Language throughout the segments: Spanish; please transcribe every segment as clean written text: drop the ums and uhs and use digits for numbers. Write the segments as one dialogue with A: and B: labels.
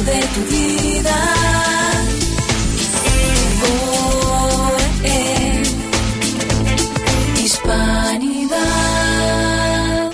A: de tu vida. Hispanidad.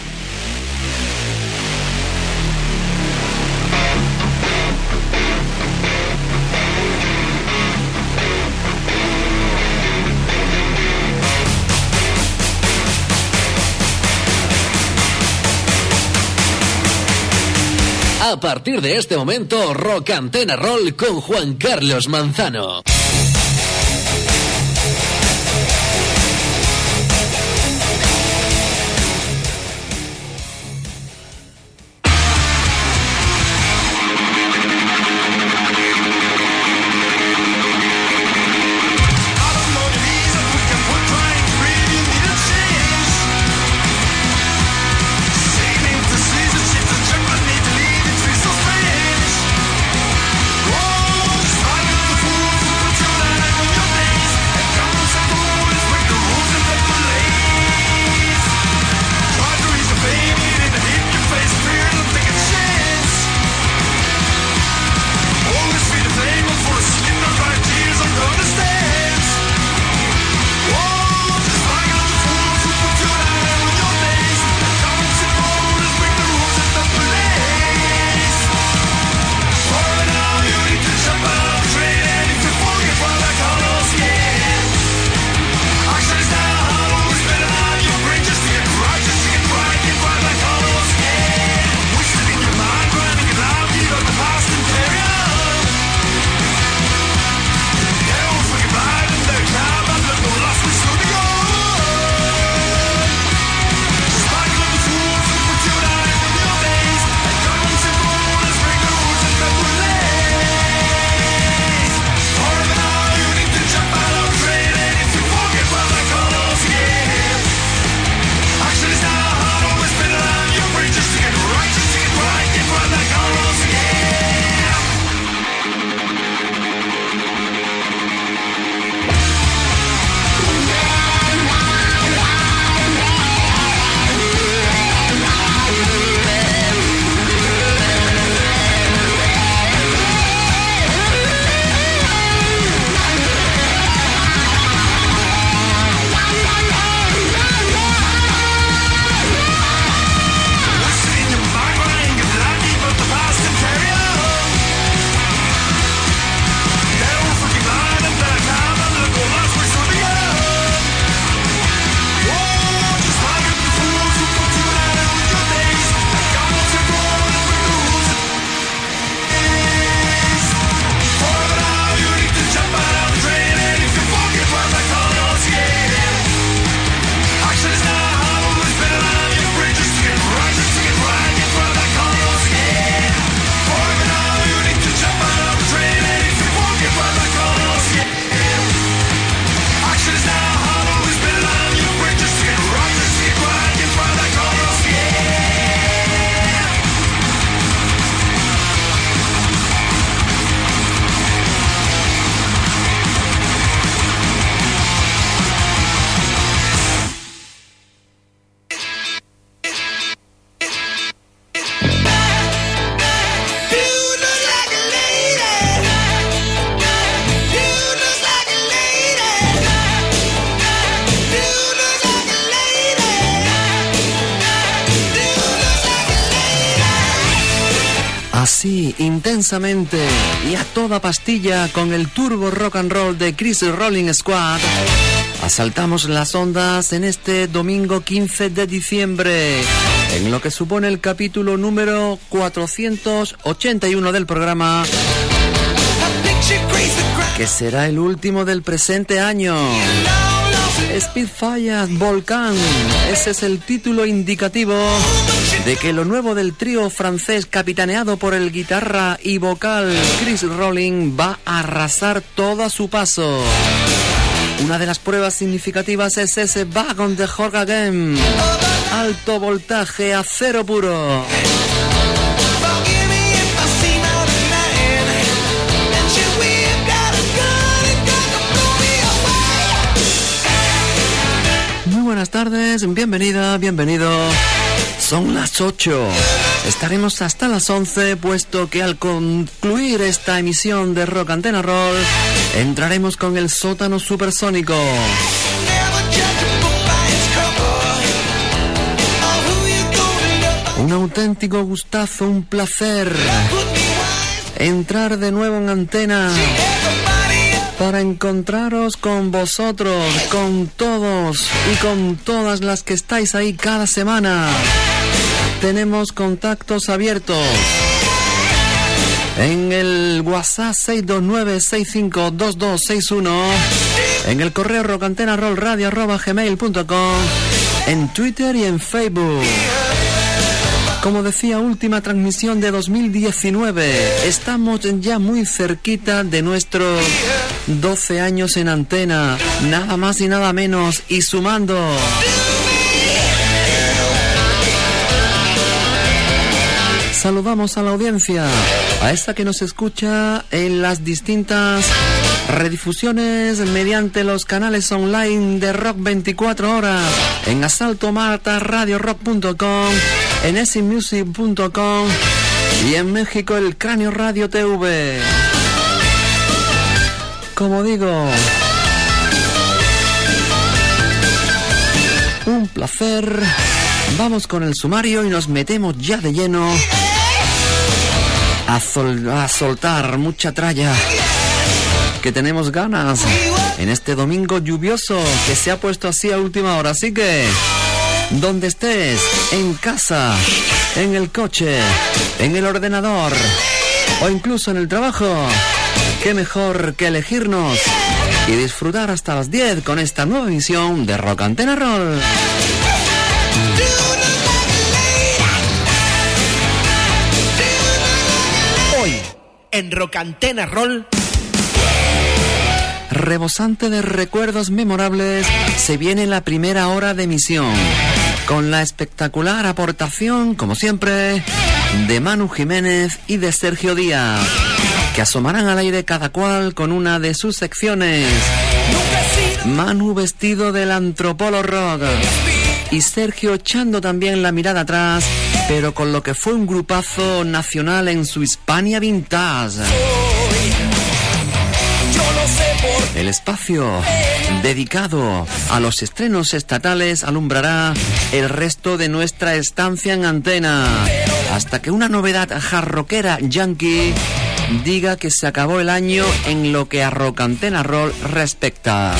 B: A partir de este momento, Rock Antena Roll con Juan Carlos Manzano.
C: Así, intensamente y a toda pastilla con el turbo rock and roll de Chris Rolling Squad, asaltamos las ondas en este domingo 15 de diciembre, en lo que supone el capítulo número 481 del programa, que será el último del presente año. Spitfire Volcán, ese es el título indicativo de que lo nuevo del trío francés capitaneado por el guitarra y vocal Chris Rolling va a arrasar todo a su paso. Una de las pruebas significativas es ese Wagon de Jorge Again, alto voltaje, acero puro. Muy buenas tardes, bienvenida, bienvenido. Son las 8. Estaremos hasta las 11, puesto que al concluir esta emisión de Rock Antena Roll, entraremos con el sótano supersónico. Un auténtico gustazo, un placer entrar de nuevo en antena para encontraros con vosotros, con todos y con todas las que estáis ahí cada semana. Tenemos contactos abiertos en el WhatsApp 629-652261, en el correo rocantenarollradio@gmail.com, en Twitter y en Facebook. Como decía, última transmisión de 2019. Estamos ya muy cerquita de nuestros 12 años en antena, nada más y nada menos, y sumando. Saludamos a la audiencia, a esta que nos escucha en las distintas redifusiones mediante los canales online de Rock 24 horas, en Asalto Marta, radiorock.com, en easymusic.com y en México el Cráneo Radio TV. Como digo, un placer. Vamos con el sumario y nos metemos ya de lleno a soltar mucha tralla, que tenemos ganas en este domingo lluvioso que se ha puesto así a última hora. Así que, donde estés, en casa, en el coche, en el ordenador o incluso en el trabajo, qué mejor que elegirnos y disfrutar hasta las 10 con esta nueva emisión de Rock Antena Roll.
D: Hoy, en Rock Antena Roll,
C: rebosante de recuerdos memorables, se viene la primera hora de emisión, con la espectacular aportación, como siempre, de Manu Jiménez y de Sergio Díaz, que asomarán al aire cada cual con una de sus secciones. Manu vestido del antropolo rock y Sergio echando también la mirada atrás, pero con lo que fue un grupazo nacional en su Hispania Vintage. El espacio dedicado a los estrenos estatales alumbrará el resto de nuestra estancia en antena, hasta que una novedad jarroquera yankee diga que se acabó el año en lo que a Rock Antena Roll respecta.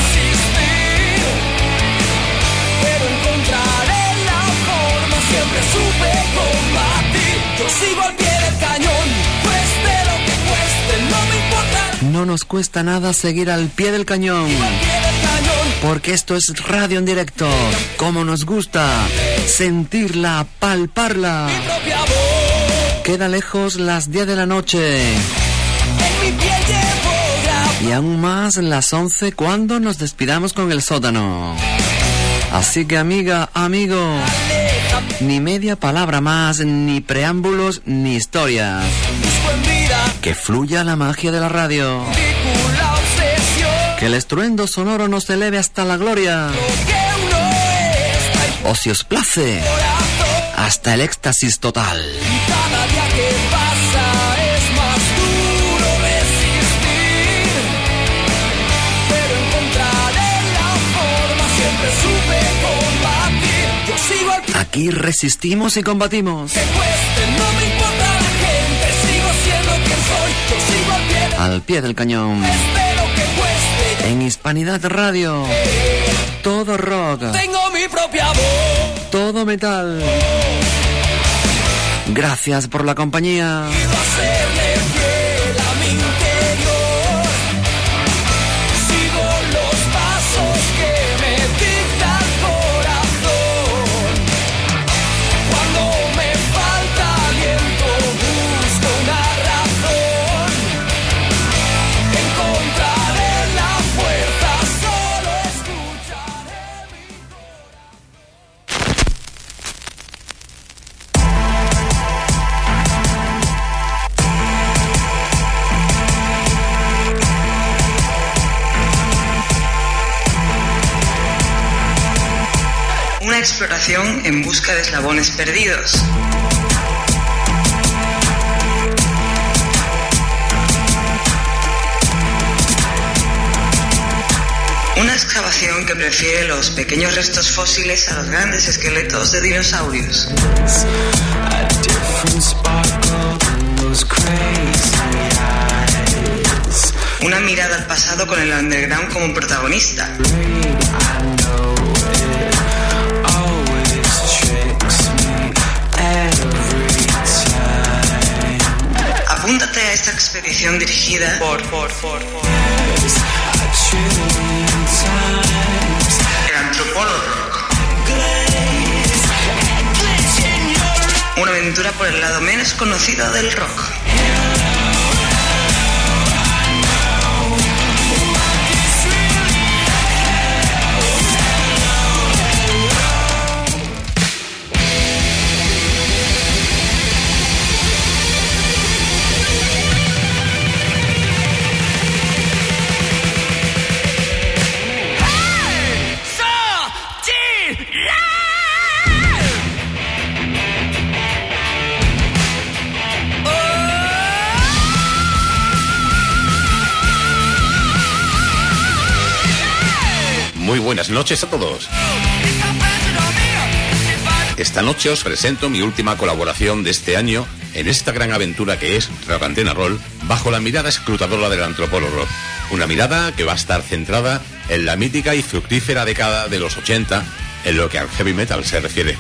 C: No nos cuesta nada seguir al pie del cañón, porque esto es radio en directo, como nos gusta sentirla, palparla. Queda lejos las 10 de la noche y aún más las 11 cuando nos despidamos con el sótano. Así que, amiga, amigo, ni media palabra más, ni preámbulos, ni historias. Que fluya la magia de la radio. Que el estruendo sonoro nos eleve hasta la gloria. O si os place, hasta el éxtasis total.
A: Cada día que pasa es más duro resistir, pero encontraré la forma, siempre supe combatir. Yo sigo al pie.
C: Aquí resistimos y combatimos.
A: Que cueste, no me importa la gente, sigo siendo quien soy. Yo sigo
C: Al pie del cañón.
A: cueste lo que cueste.
C: En Hispanidad Radio. Todo rock.
A: Tengo mi propia voz.
C: Todo metal. Gracias por la compañía.
A: Quiero hacerle fiel a mi interior. Sigo los pasos que me dicta el corazón. Cuando me falta aliento busco una razón. Encontraré la fuerza, solo escucharé mi voz.
E: exploración en busca de eslabones perdidos. Una excavación que prefiere los pequeños restos fósiles a los grandes esqueletos de dinosaurios. Una mirada al pasado con el underground como protagonista. Apúntate a esta expedición dirigida por el antropólogo rock. Una aventura por el lado menos conocido del rock.
F: Muy buenas noches a todos. Esta noche os presento mi última colaboración de este año en esta gran aventura que es Rock Antena Roll, bajo la mirada escrutadora del antropólogo rock. Una mirada que va a estar centrada en la mítica y fructífera década de los 80 en lo que al heavy metal se refiere.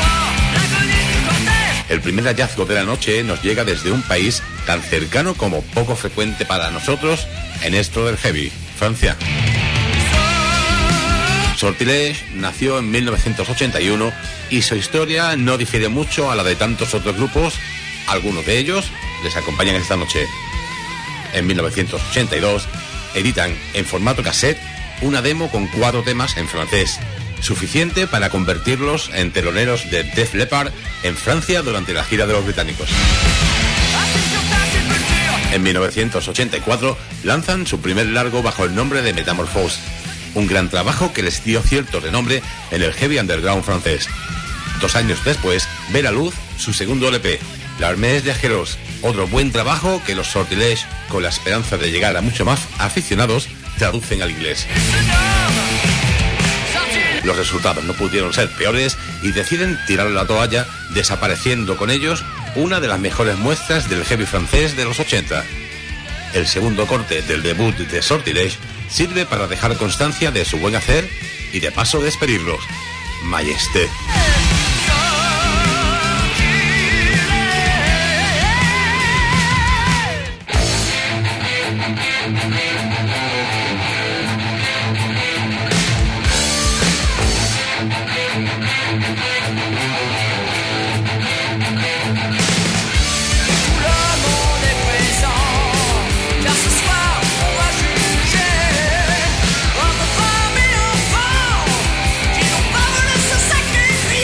F: El primer hallazgo de la noche nos llega desde un país tan cercano como poco frecuente para nosotros en esto del heavy, Francia. Sortilège nació en 1981 y su historia no difiere mucho a la de tantos otros grupos. Algunos de ellos les acompañan esta noche. En 1982 editan en formato cassette una demo con 4 temas en francés, suficiente para convertirlos en teloneros de Def Leppard en Francia durante la gira de los británicos. En 1984 lanzan su primer largo bajo el nombre de Metamorphose, un gran trabajo que les dio cierto renombre en el heavy underground francés. 2 años después ve la luz su segundo LP, L'Armée des Héros, otro buen trabajo que los Sortilège, con la esperanza de llegar a mucho más aficionados, traducen al inglés. Los resultados no pudieron ser peores y deciden tirar la toalla, desapareciendo con ellos una de las mejores muestras del heavy francés de los 80. El segundo corte del debut de Sortilège sirve para dejar constancia de su buen hacer y de paso despedirlos. Majesté.
A: Sacrifice.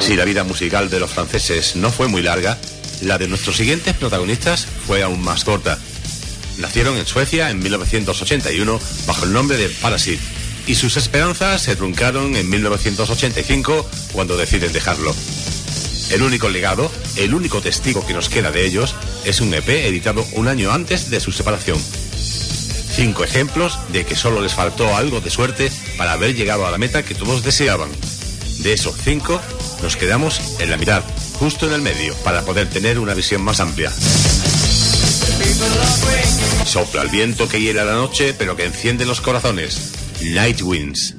F: Si la vida musical de los franceses no fue muy larga, la de nuestros siguientes protagonistas fue aún más corta. Nacieron en Suecia en 1981 bajo el nombre de Parasite, y sus esperanzas se truncaron en 1985 cuando deciden dejarlo. El único legado, el único testigo que nos queda de ellos, es un EP editado un año antes de su separación. 5 ejemplos de que solo les faltó algo de suerte para haber llegado a la meta que todos deseaban. De esos 5, nos quedamos en la mitad, justo en el medio, para poder tener una visión más amplia. Sopla el viento que hiela la noche, pero que enciende los corazones. Night Winds.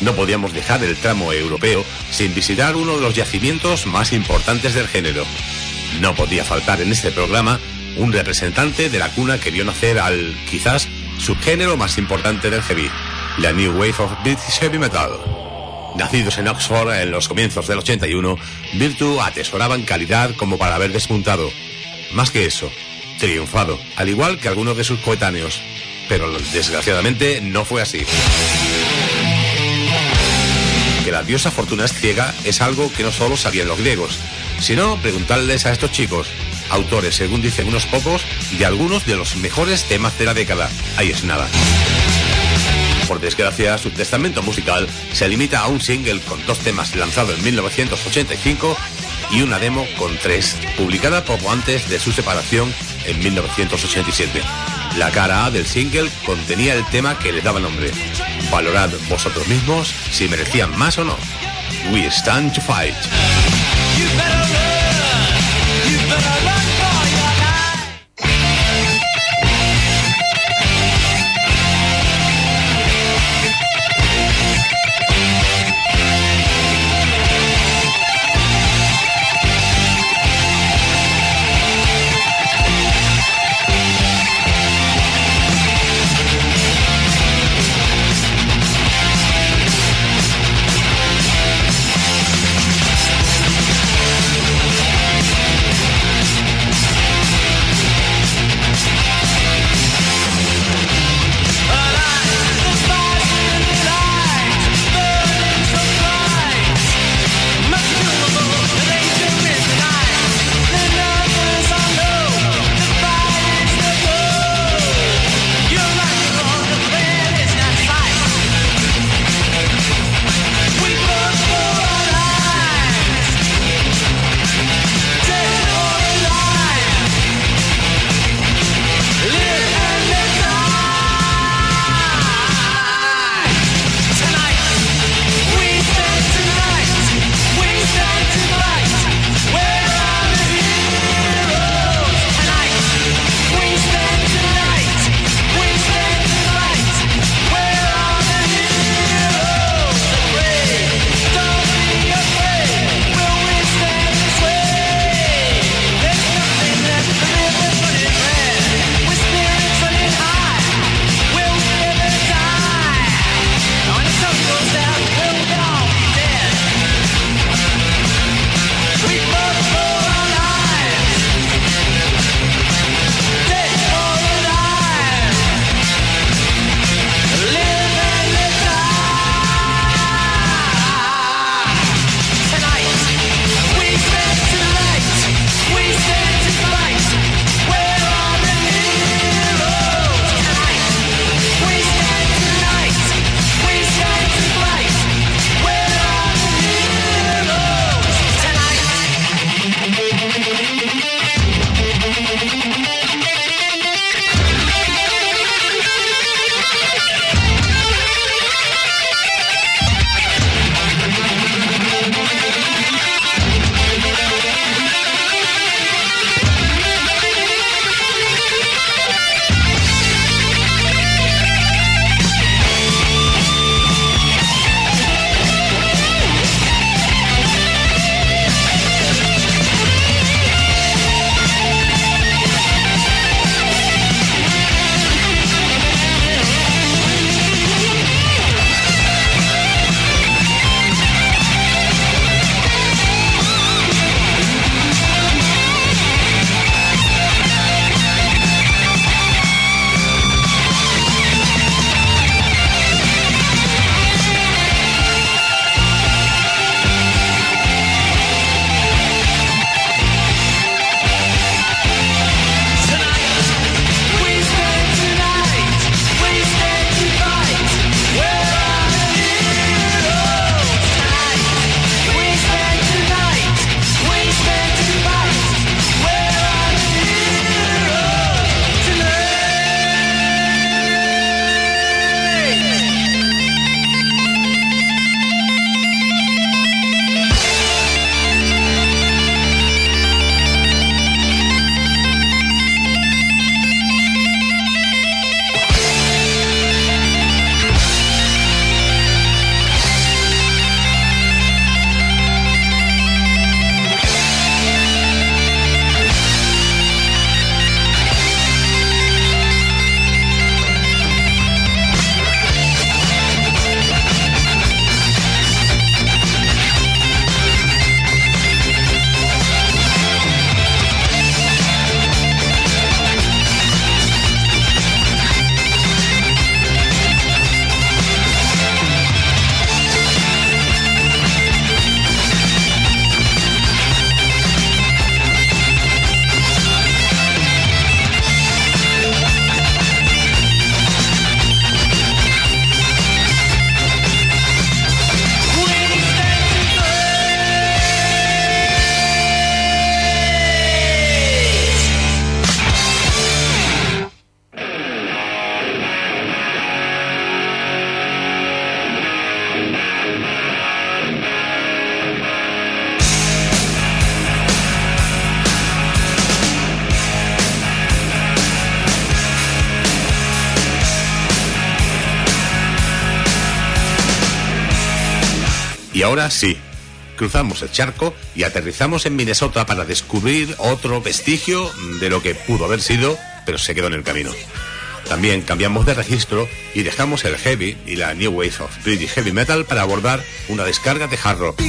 F: no podíamos dejar el tramo europeo sin visitar uno de los yacimientos más importantes del género. No podía faltar en este programa un representante de la cuna que vio nacer al, quizás, subgénero más importante del heavy, la New Wave of British Heavy Metal. Nacidos en Oxford en los comienzos del 81, Virtue atesoraban calidad como para haber despuntado. Más que eso, triunfado, al igual que algunos de sus coetáneos. Pero desgraciadamente no fue así. Que la diosa fortuna es ciega es algo que no solo sabían los griegos, sino preguntarles a estos chicos, autores, según dicen unos pocos, de algunos de los mejores temas de la década. Ahí es nada. Por desgracia, su testamento musical se limita a un single con 2 temas lanzado en 1985 y una demo con 3, publicada poco antes de su separación en 1987. La cara A del single contenía el tema que le daba nombre. Valorad vosotros mismos si merecían más o no. We Stand to Fight. Y ahora sí, cruzamos el charco y aterrizamos en Minnesota para descubrir otro vestigio de lo que pudo haber sido, pero se quedó en el camino. También cambiamos de registro y dejamos el heavy y la new wave of British heavy metal para abordar una descarga de hard rock.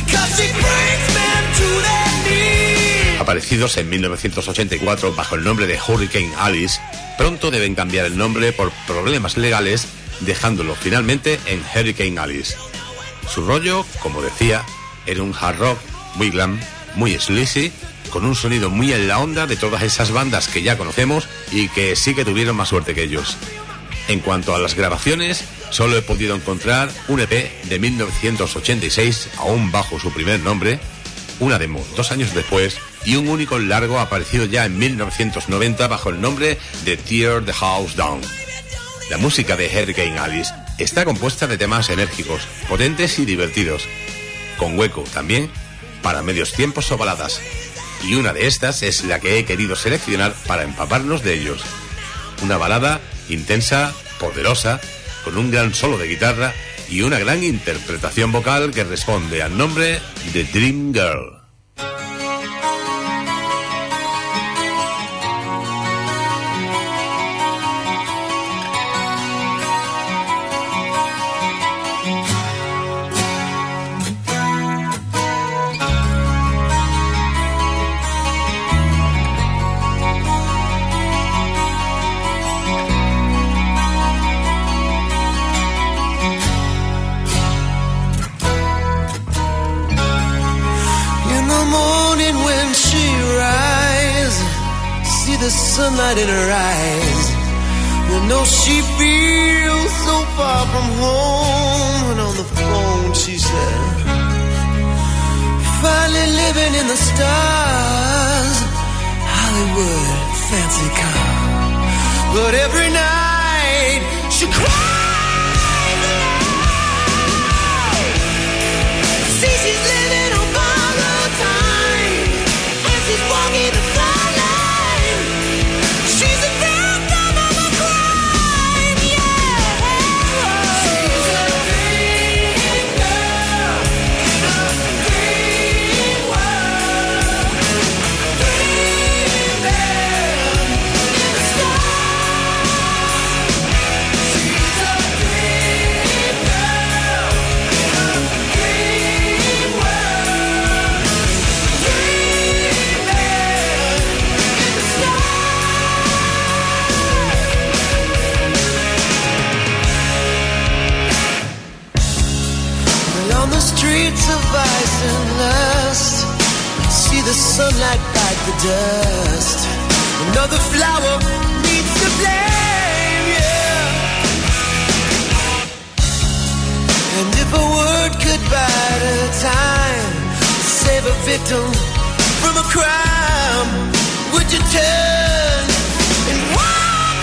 F: Aparecidos en 1984 bajo el nombre de Hurricane Alice, pronto deben cambiar el nombre por problemas legales, dejándolo finalmente en Hurricane Alice. Su rollo, como decía, era un hard rock muy glam, muy sleazy, con un sonido muy en la onda de todas esas bandas que ya conocemos y que sí que tuvieron más suerte que ellos. En cuanto a las grabaciones, solo he podido encontrar un EP de 1986, aún bajo su primer nombre, una demo 2 años después y un único largo aparecido ya en 1990 bajo el nombre de Tear the House Down. La música de Hurricane Alice está compuesta de temas enérgicos, potentes y divertidos, con hueco también para medios tiempos o baladas. Y una de estas es la que he querido seleccionar para empaparnos de ellos. Una balada intensa, poderosa, con un gran solo de guitarra y una gran interpretación vocal que responde al nombre de Dream Girl.
A: Sunlight in her eyes. You know she feels so far from home. And on the phone she said, finally living in the stars, Hollywood, fancy car. But every night she cries aloud. See, she's living on borrowed time, and she's walking the fine line. She's a victim of a crime, yeah. She's a dream girl in a dream world. Dreaming in the sky. She's a dream girl in a dream world. Dreaming in the sky. On the streets of ice and lust, see the sunlight bite the dust. Another flower needs to blame, yeah. And if a word could buy the time, save a victim from a crime, would you turn and walk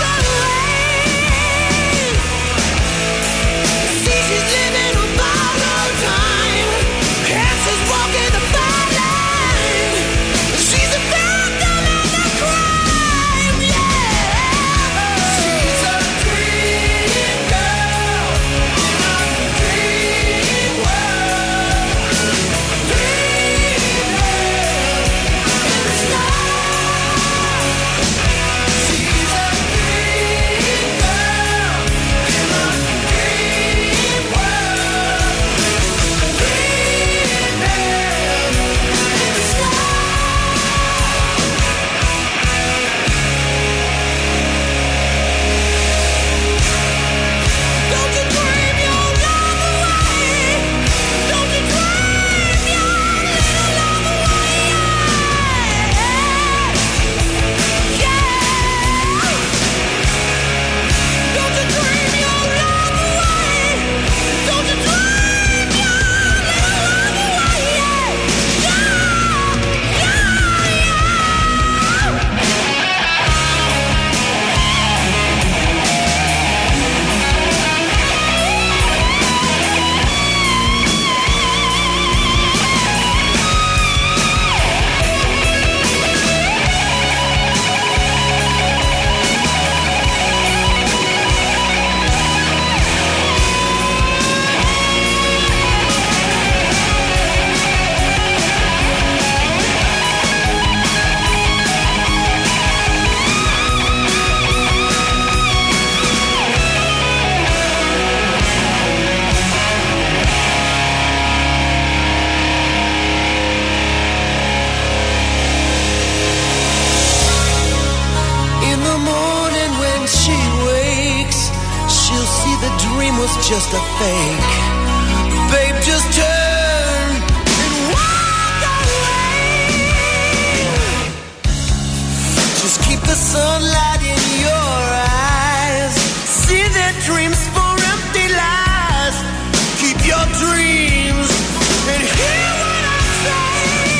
A: away? See, she's living on borrowed time, and she's walking the fine line. She's a victim of the crime, yeah. She's a dream girl in a dream world. Dreaming in the sky. just a fake. Babe, just turn and walk away. Just keep the sunlight in your eyes. See their dreams for empty lies. Keep your dreams and hear what I say.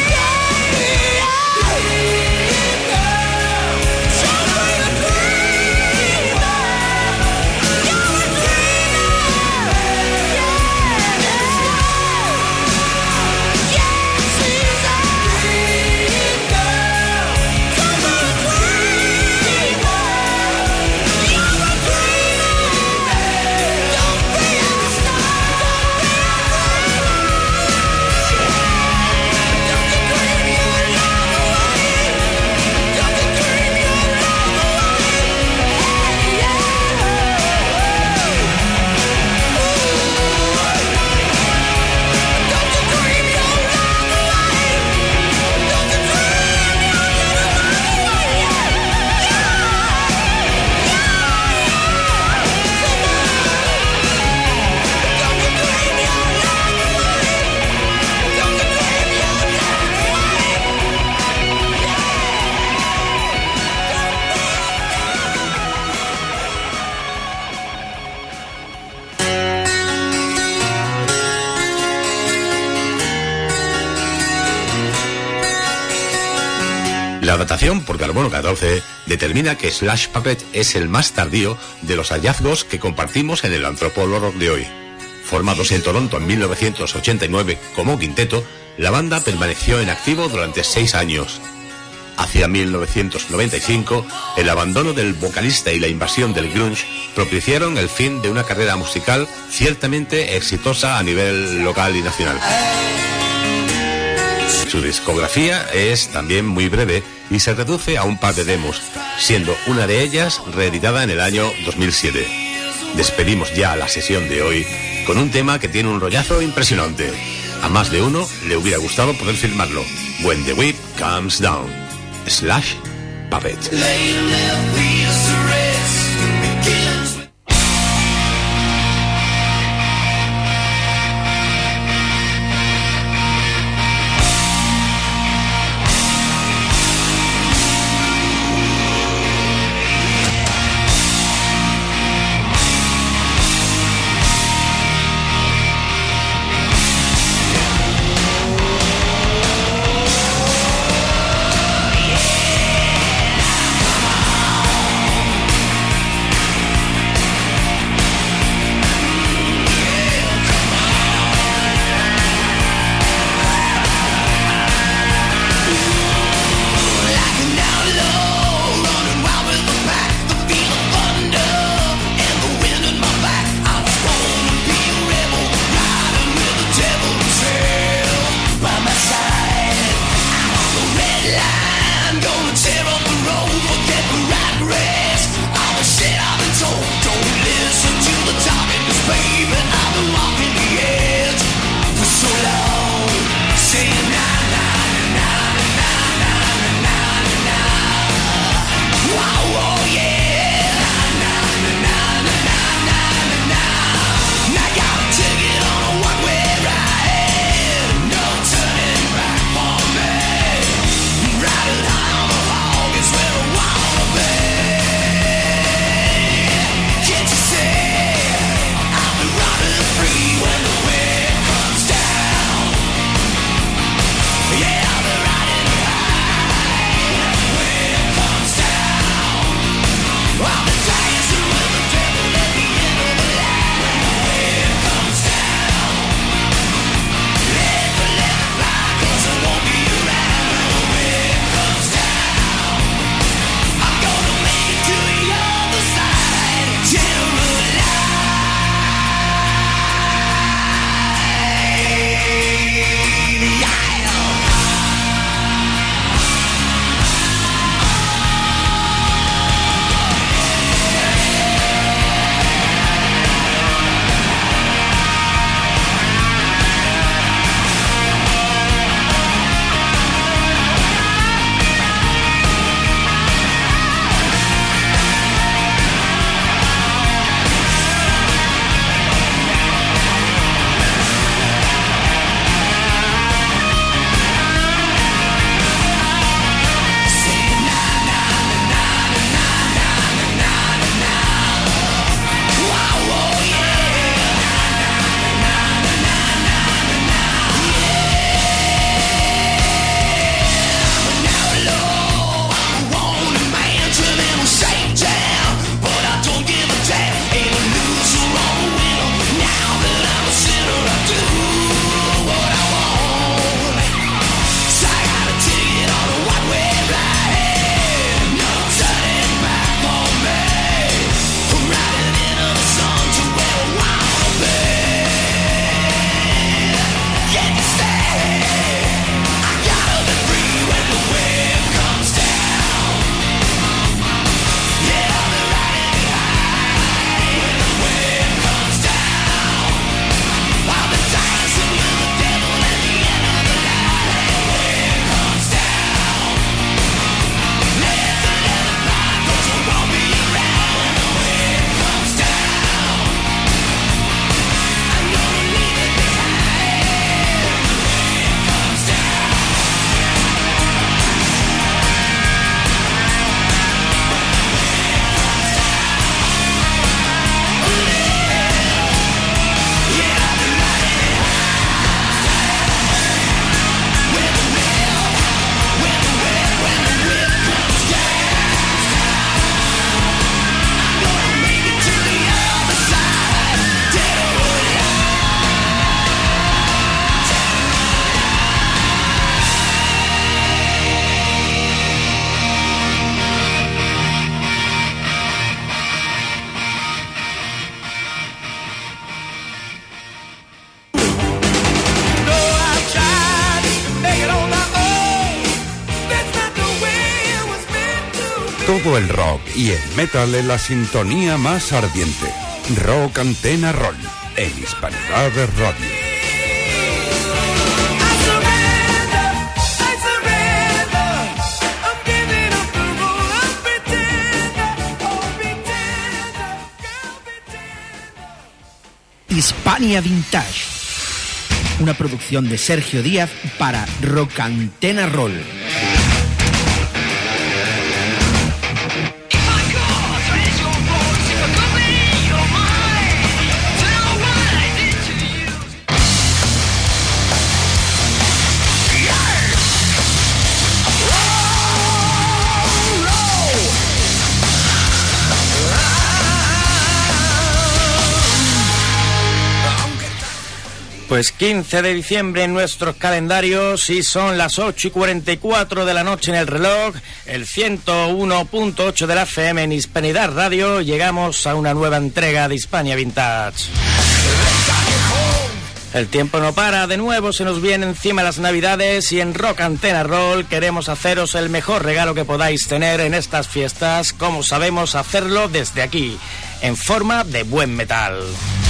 F: La datación por carbono 14 determina que Slash Puppet es el más tardío de los hallazgos que compartimos en el Antropólogo Rock de hoy. Formados en Toronto en 1989 como quinteto, la banda permaneció en activo durante 6 años. Hacia 1995, el abandono del vocalista y la invasión del grunge propiciaron el fin de una carrera musical ciertamente exitosa a nivel local y nacional. Su discografía es también muy breve y se reduce a un par de demos, siendo una de ellas reeditada en el año 2007. Despedimos ya la sesión de hoy con un tema que tiene un rollazo impresionante. A más de uno le hubiera gustado poder filmarlo. When the Whip Comes Down, Slash Puppet.
A: Yeah.
G: Todo el rock y el metal en la sintonía más ardiente. Rock Antena Roll, en Hispanidad Radio.
D: Hispania Vintage, una producción de Sergio Díaz para Rock Antena Roll. Pues 15 de diciembre en nuestros calendarios y son las 8:44 de la noche en el reloj, el 101.8 de la FM en Hispanidad Radio. Llegamos a una nueva entrega de Hispania Vintage. El tiempo no para, de nuevo se nos viene encima las Navidades y en Rock Antena Roll queremos haceros el mejor regalo que podáis tener en estas fiestas, como sabemos hacerlo desde aquí, en forma de buen metal.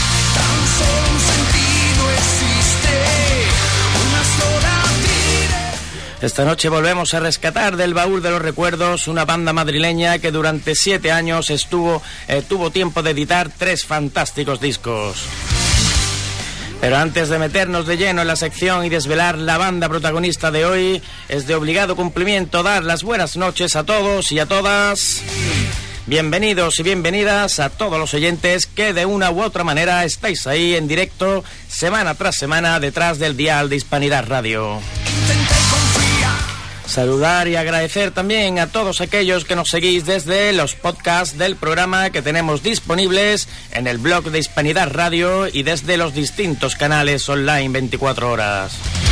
D: Esta noche volvemos a rescatar del baúl de los recuerdos una banda madrileña que durante 7 años tuvo tiempo de editar 3 fantásticos discos. Pero antes de meternos de lleno en la sección y desvelar la banda protagonista de hoy, es de obligado cumplimiento dar las buenas noches a todos y a todas. Bienvenidos y bienvenidas a todos los oyentes que de una u otra manera estáis ahí en directo, semana tras semana, detrás del dial de Hispanidad Radio. Saludar y agradecer también a todos aquellos que nos seguís desde los podcasts del programa que tenemos disponibles en el blog de Hispanidad Radio y desde los distintos canales online 24 horas.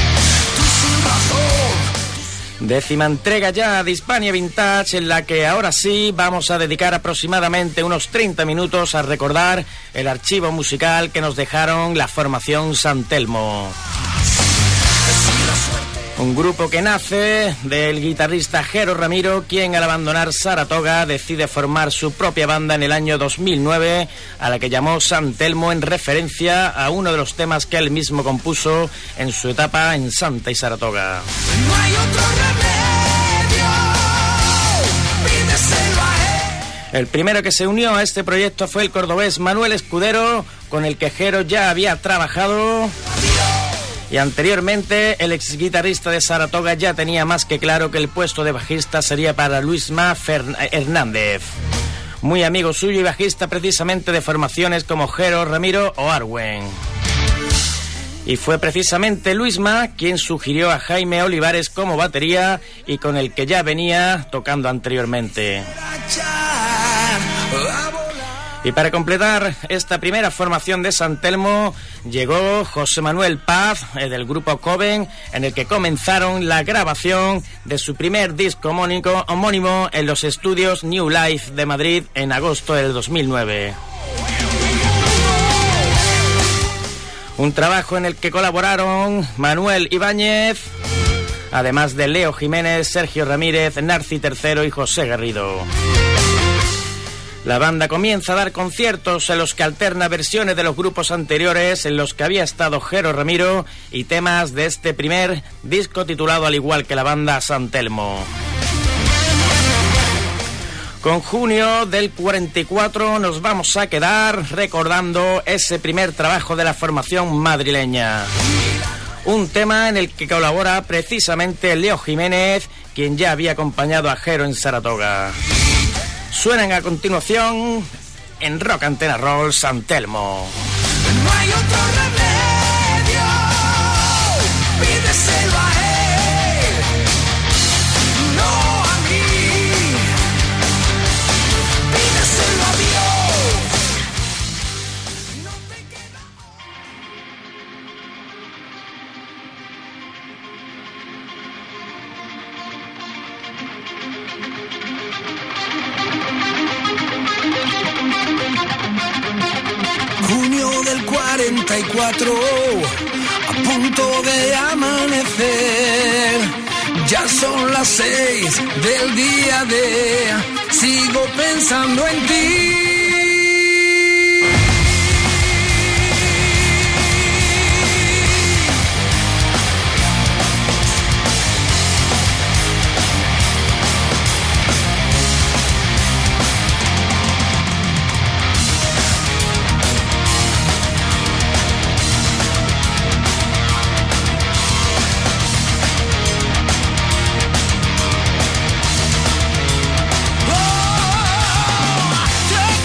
D: 10ª entrega ya de Hispania Vintage, en la que ahora sí vamos a dedicar aproximadamente unos 30 minutos a recordar el archivo musical que nos dejaron la formación San Telmo. Un grupo que nace del guitarrista Jero Ramiro, quien al abandonar Saratoga decide formar su propia banda en el año 2009, a la que llamó San Telmo en referencia a uno de los temas que él mismo compuso en su etapa en Santa y Saratoga. No hay otro remedio, pídeselo a él. El primero que se unió a este proyecto fue el cordobés Manuel Escudero, con el que Jero ya había trabajado. Y anteriormente, el ex guitarrista de Saratoga ya tenía más que claro que el puesto de bajista sería para Luisma Hernández, muy amigo suyo y bajista precisamente de formaciones como Jero Ramiro o Arwen. Y fue precisamente Luisma quien sugirió a Jaime Olivares como batería y con el que ya venía tocando anteriormente. Y para completar esta primera formación de San Telmo llegó José Manuel Paz del grupo Coven, en el que comenzaron la grabación de su primer disco homónimo en los estudios New Life de Madrid en agosto del 2009. Un trabajo en el que colaboraron Manuel Ibáñez, además de Leo Jiménez, Sergio Ramírez, Narci III y José Garrido. La banda comienza a dar conciertos en los que alterna versiones de los grupos anteriores en los que había estado Jero Ramiro y temas de este primer disco titulado al igual que la banda San Telmo. Con junio del 44 nos vamos a quedar recordando ese primer trabajo de la formación madrileña. Un tema en el que colabora precisamente Leo Jiménez, quien ya había acompañado a Jero en Saratoga. Suenan a continuación en Rock Antena Roll San Telmo. No hay otro remedio, pídeselo a él, no a mí, pídeselo a Dios. No te queda...
A: Junio del 44, a punto de amanecer, ya son las 6 del día de sigo pensando en ti. Take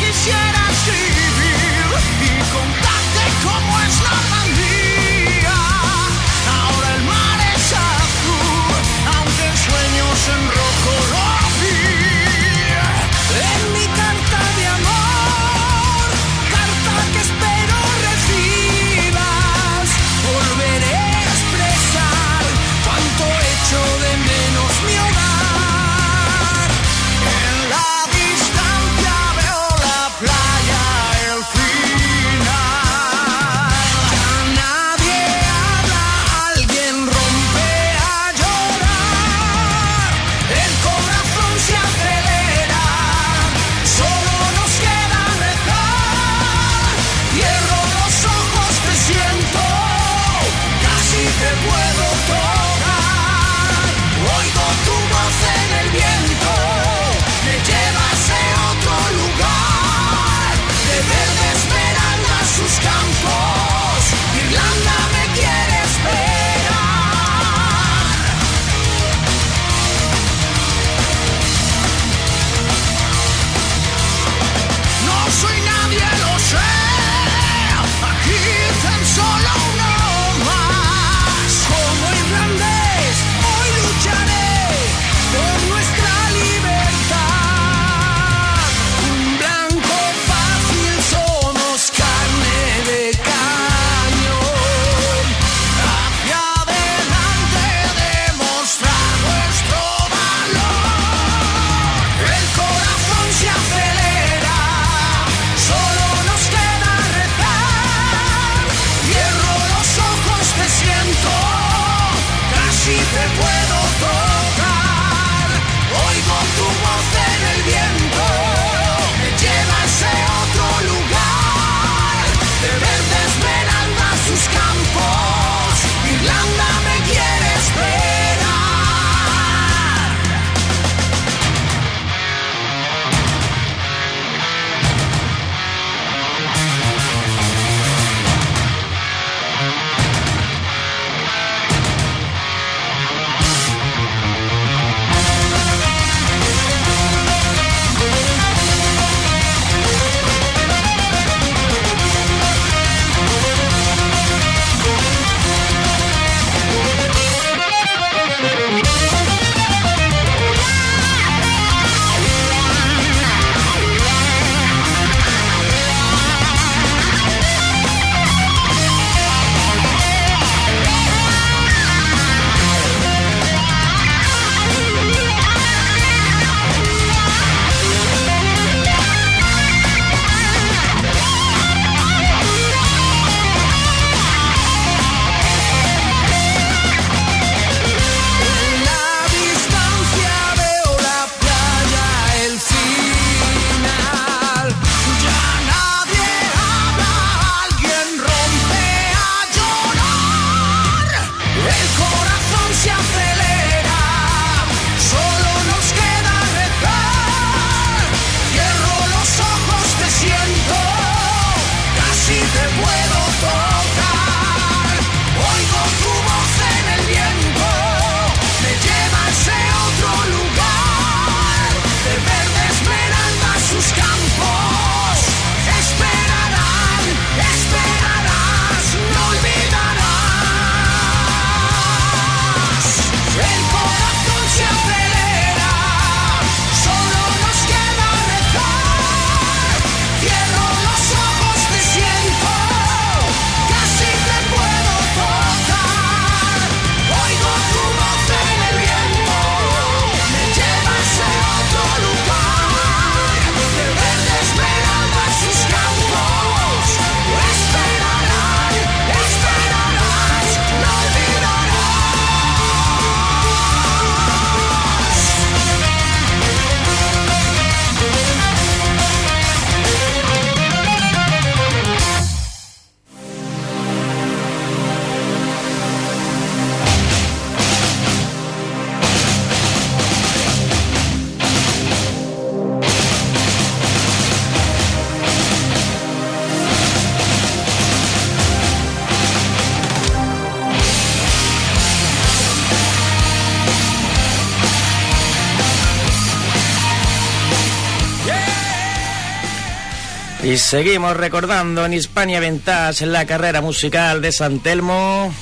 D: Y seguimos recordando en Hispania Vintage la carrera musical de San Telmo.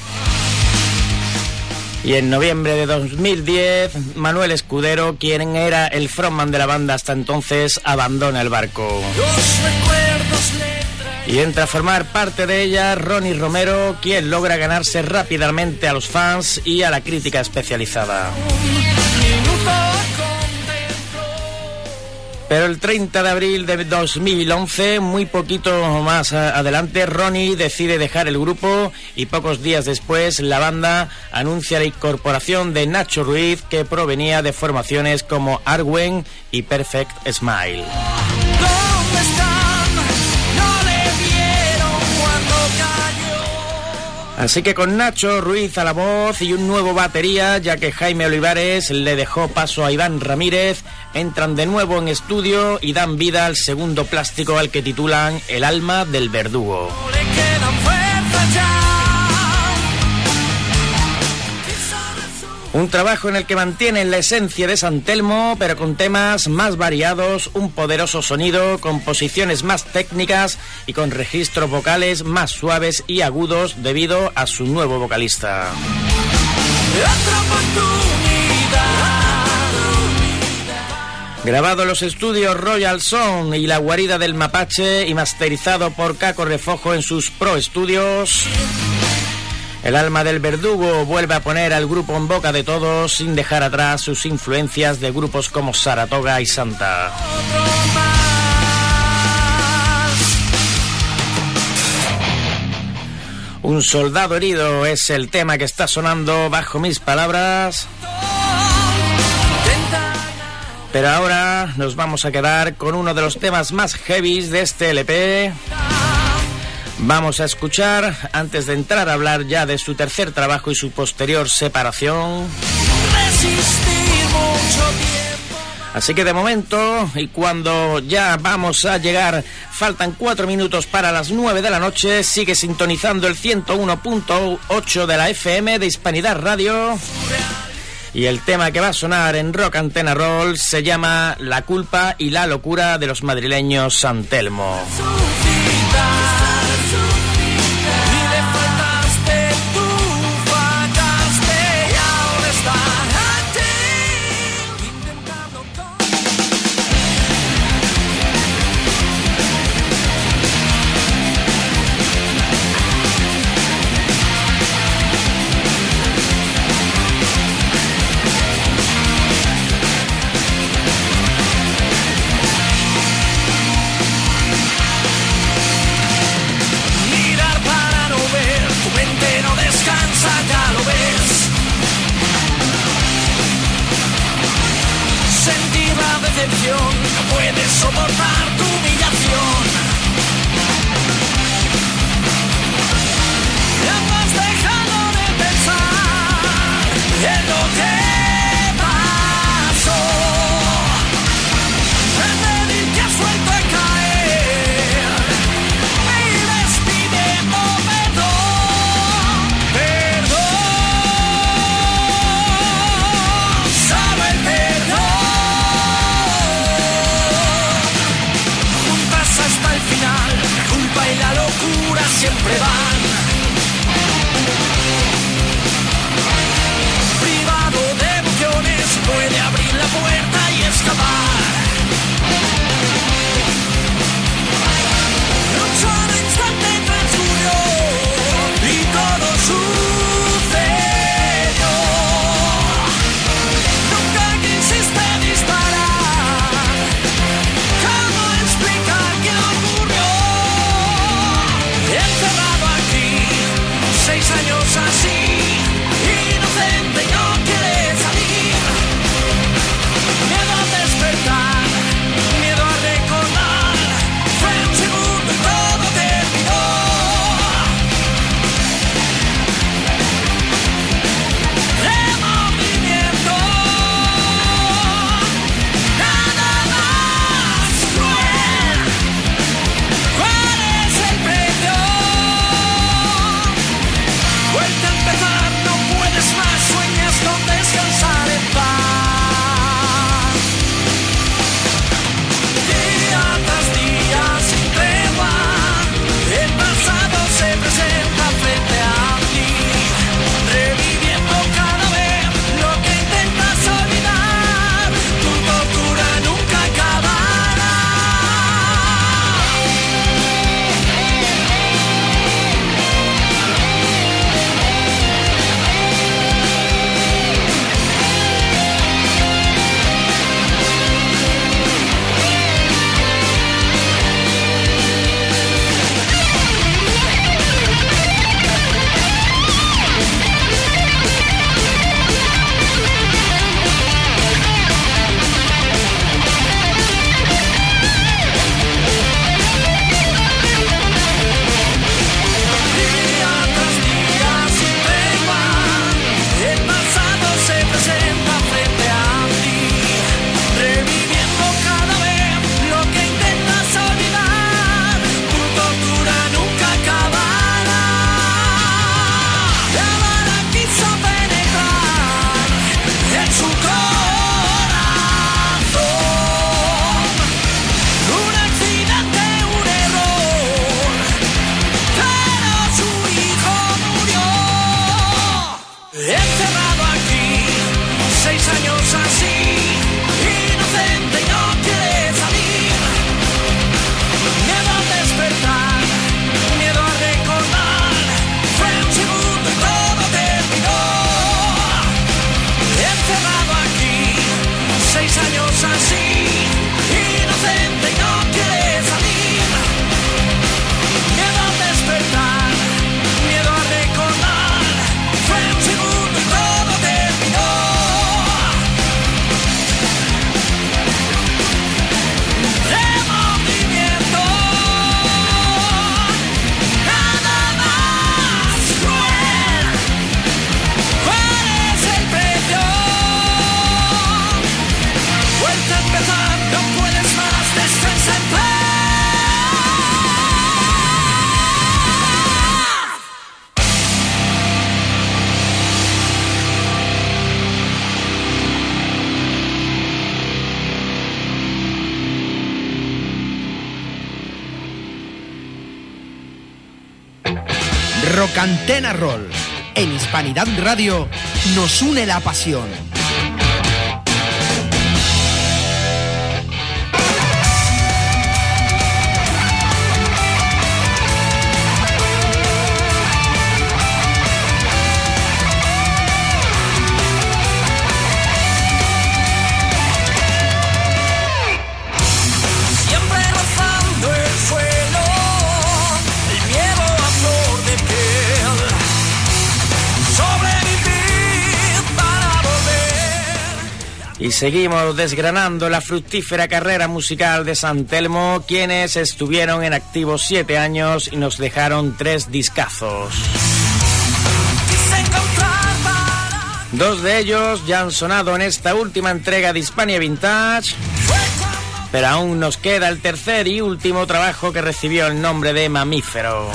D: Y en noviembre de 2010, Manuel Escudero, quien era el frontman de la banda hasta entonces, abandona el barco. Y entra a formar parte de ella Ronnie Romero, quien logra ganarse rápidamente a los fans y a la crítica especializada. Pero el 30 de abril de 2011, muy poquito más adelante, Ronnie decide dejar el grupo y pocos días después la banda anuncia la incorporación de Nacho Ruiz, que provenía de formaciones como Arwen y Perfect Smile. Así que con Nacho Ruiz a la voz y un nuevo batería, ya que Jaime Olivares le dejó paso a Iván Ramírez, entran de nuevo en estudio y dan vida al segundo plástico, al que titulan El alma del verdugo. Un trabajo en el que mantienen la esencia de San Telmo, pero con temas más variados, un poderoso sonido, composiciones más técnicas y con registros vocales más suaves y agudos debido a su nuevo vocalista. Grabado en los estudios Royal Sound y La Guarida del Mapache y masterizado por Caco Refojo en sus Pro Studios, El alma del verdugo vuelve a poner al grupo en boca de todos sin dejar atrás sus influencias de grupos como Saratoga y Santa. Un soldado herido es el tema que está sonando bajo mis palabras. Pero ahora nos vamos a quedar con uno de los temas más heavies de este LP. Vamos a escuchar, antes de entrar a hablar ya de su tercer trabajo y su posterior separación. Así que de momento, y cuando ya vamos a llegar, faltan 4 minutos para las 9 de la noche, sigue sintonizando el 101.8 de la FM de Hispanidad Radio. Y el tema que va a sonar en Rock Antena Roll se llama La culpa y la locura de los madrileños San Telmo.
A: No puedes soportar tu humillación. Ya has dejado de pensar en lo que pasó, en medir que has vuelto a caer. Vives pidiendo perdón, perdón, sabe el perdón. Y la locura siempre van. Privado de emociones, puede abrir la puerta y escapar. Un solo instante transcurrió y todo sucedió. Nunca quisiste disparar. ¿Cómo explicar qué ocurrió? Encerrado aquí
H: Rock Antena Roll. En Hispanidad Radio nos une la pasión.
D: Y seguimos desgranando la fructífera carrera musical de San Telmo, quienes estuvieron en activo 7 años y nos dejaron 3 discazos. 2 de ellos ya han sonado en esta última entrega de Hispania Vintage, pero aún nos queda el tercer y último trabajo que recibió el nombre de Mamífero.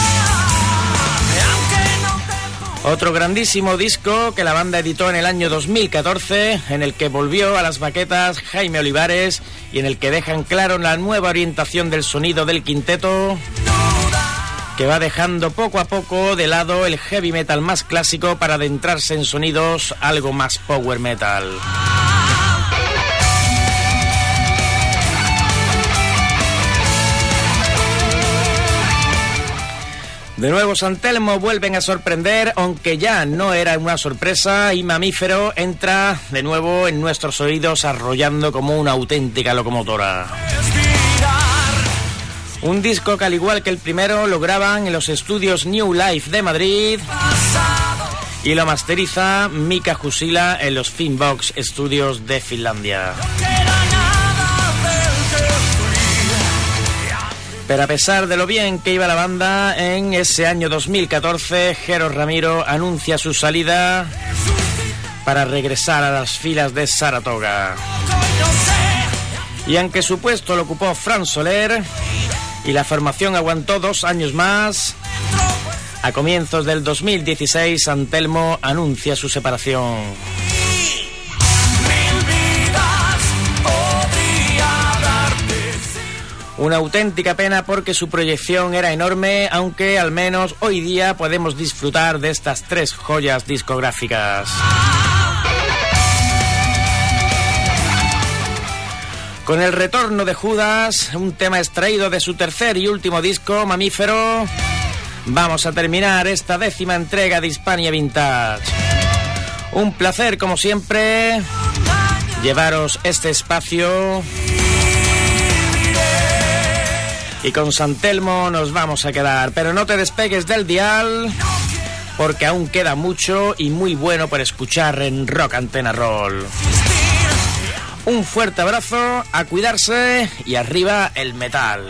D: Otro grandísimo disco que la banda editó en el año 2014, en el que volvió a las baquetas Jaime Olivares y en el que dejan claro la nueva orientación del sonido del quinteto, que va dejando poco a poco de lado el heavy metal más clásico para adentrarse en sonidos algo más power metal. De nuevo San Telmo vuelven a sorprender, aunque ya no era una sorpresa, y Mamífero entra de nuevo en nuestros oídos arrollando como una auténtica locomotora. Un disco que al igual que el primero lo graban en los estudios New Life de Madrid y lo masteriza Mika Jusila en los Finbox Studios de Finlandia. Pero a pesar de lo bien que iba la banda, en ese año 2014, Jero Ramiro anuncia su salida para regresar a las filas de Saratoga. Y aunque su puesto lo ocupó Fran Soler y la formación aguantó 2 años más, a comienzos del 2016 San Telmo anuncia su separación. Una auténtica pena porque su proyección era enorme, aunque al menos hoy día podemos disfrutar de estas 3 joyas discográficas. Con el retorno de Judas, un tema extraído de su tercer y último disco, Mamífero, vamos a terminar esta 10ª entrega de Hispania Vintage. Un placer, como siempre, llevaros este espacio. Y con San Telmo nos vamos a quedar, pero no te despegues del dial, porque aún queda mucho y muy bueno por escuchar en Rock Antena Roll. Un fuerte abrazo, a cuidarse y arriba el metal.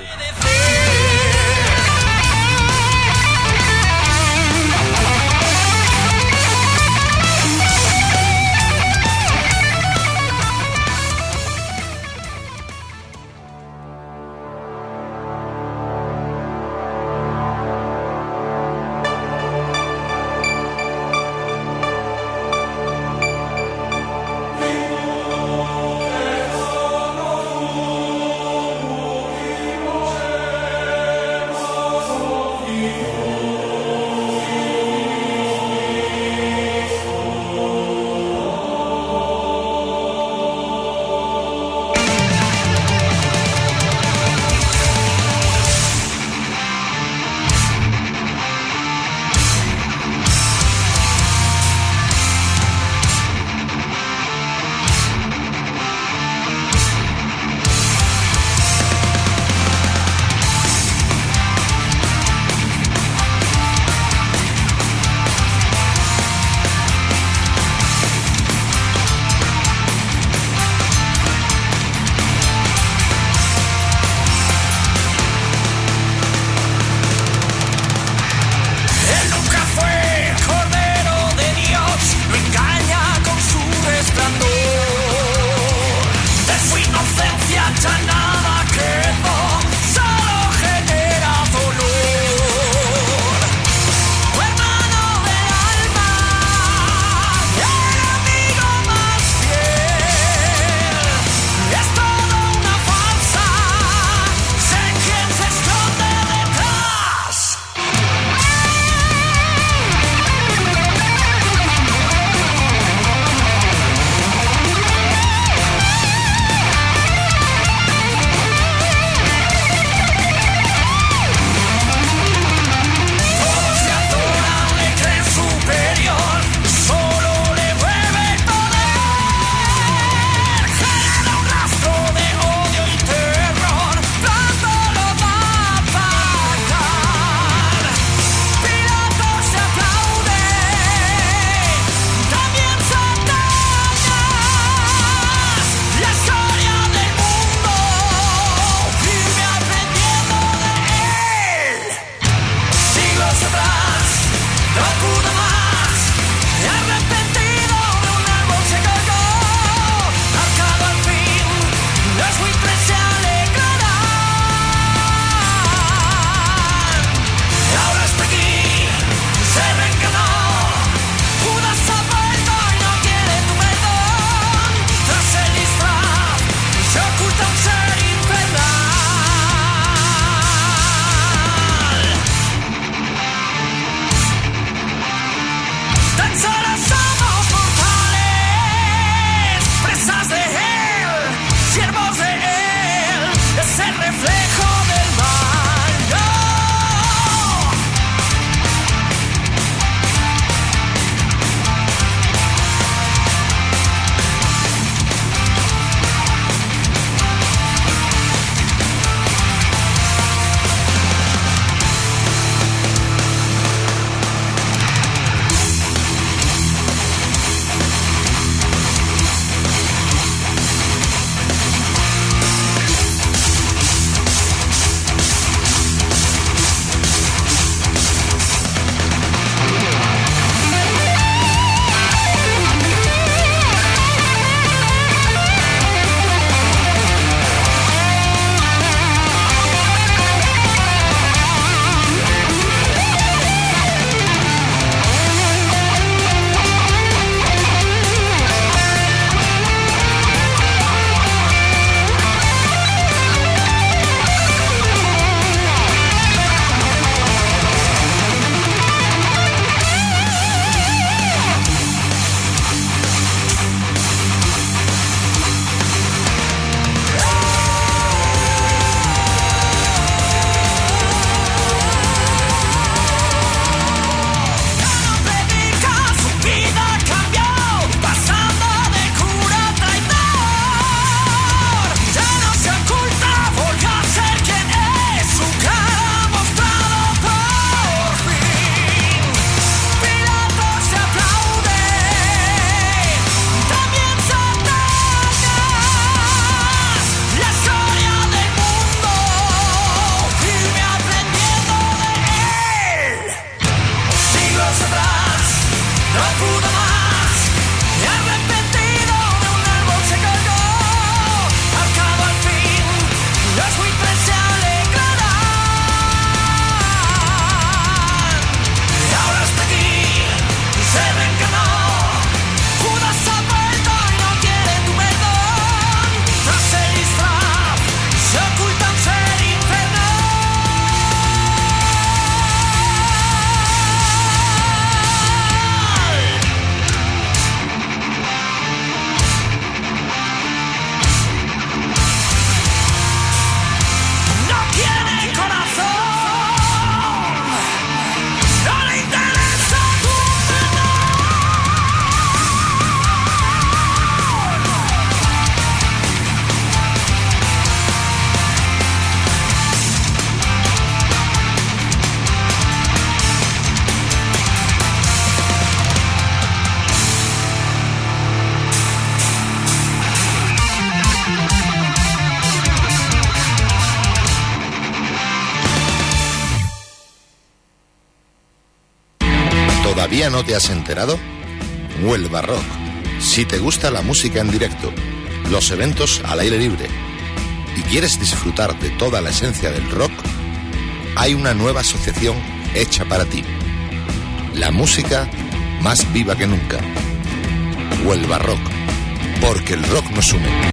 I: ¿Todavía no te has enterado? Huelva Rock. Si te gusta la música en directo, los eventos al aire libre y quieres disfrutar de toda la esencia del rock, hay una nueva asociación hecha para ti. La música más viva que nunca. Huelva Rock, porque el rock nos une.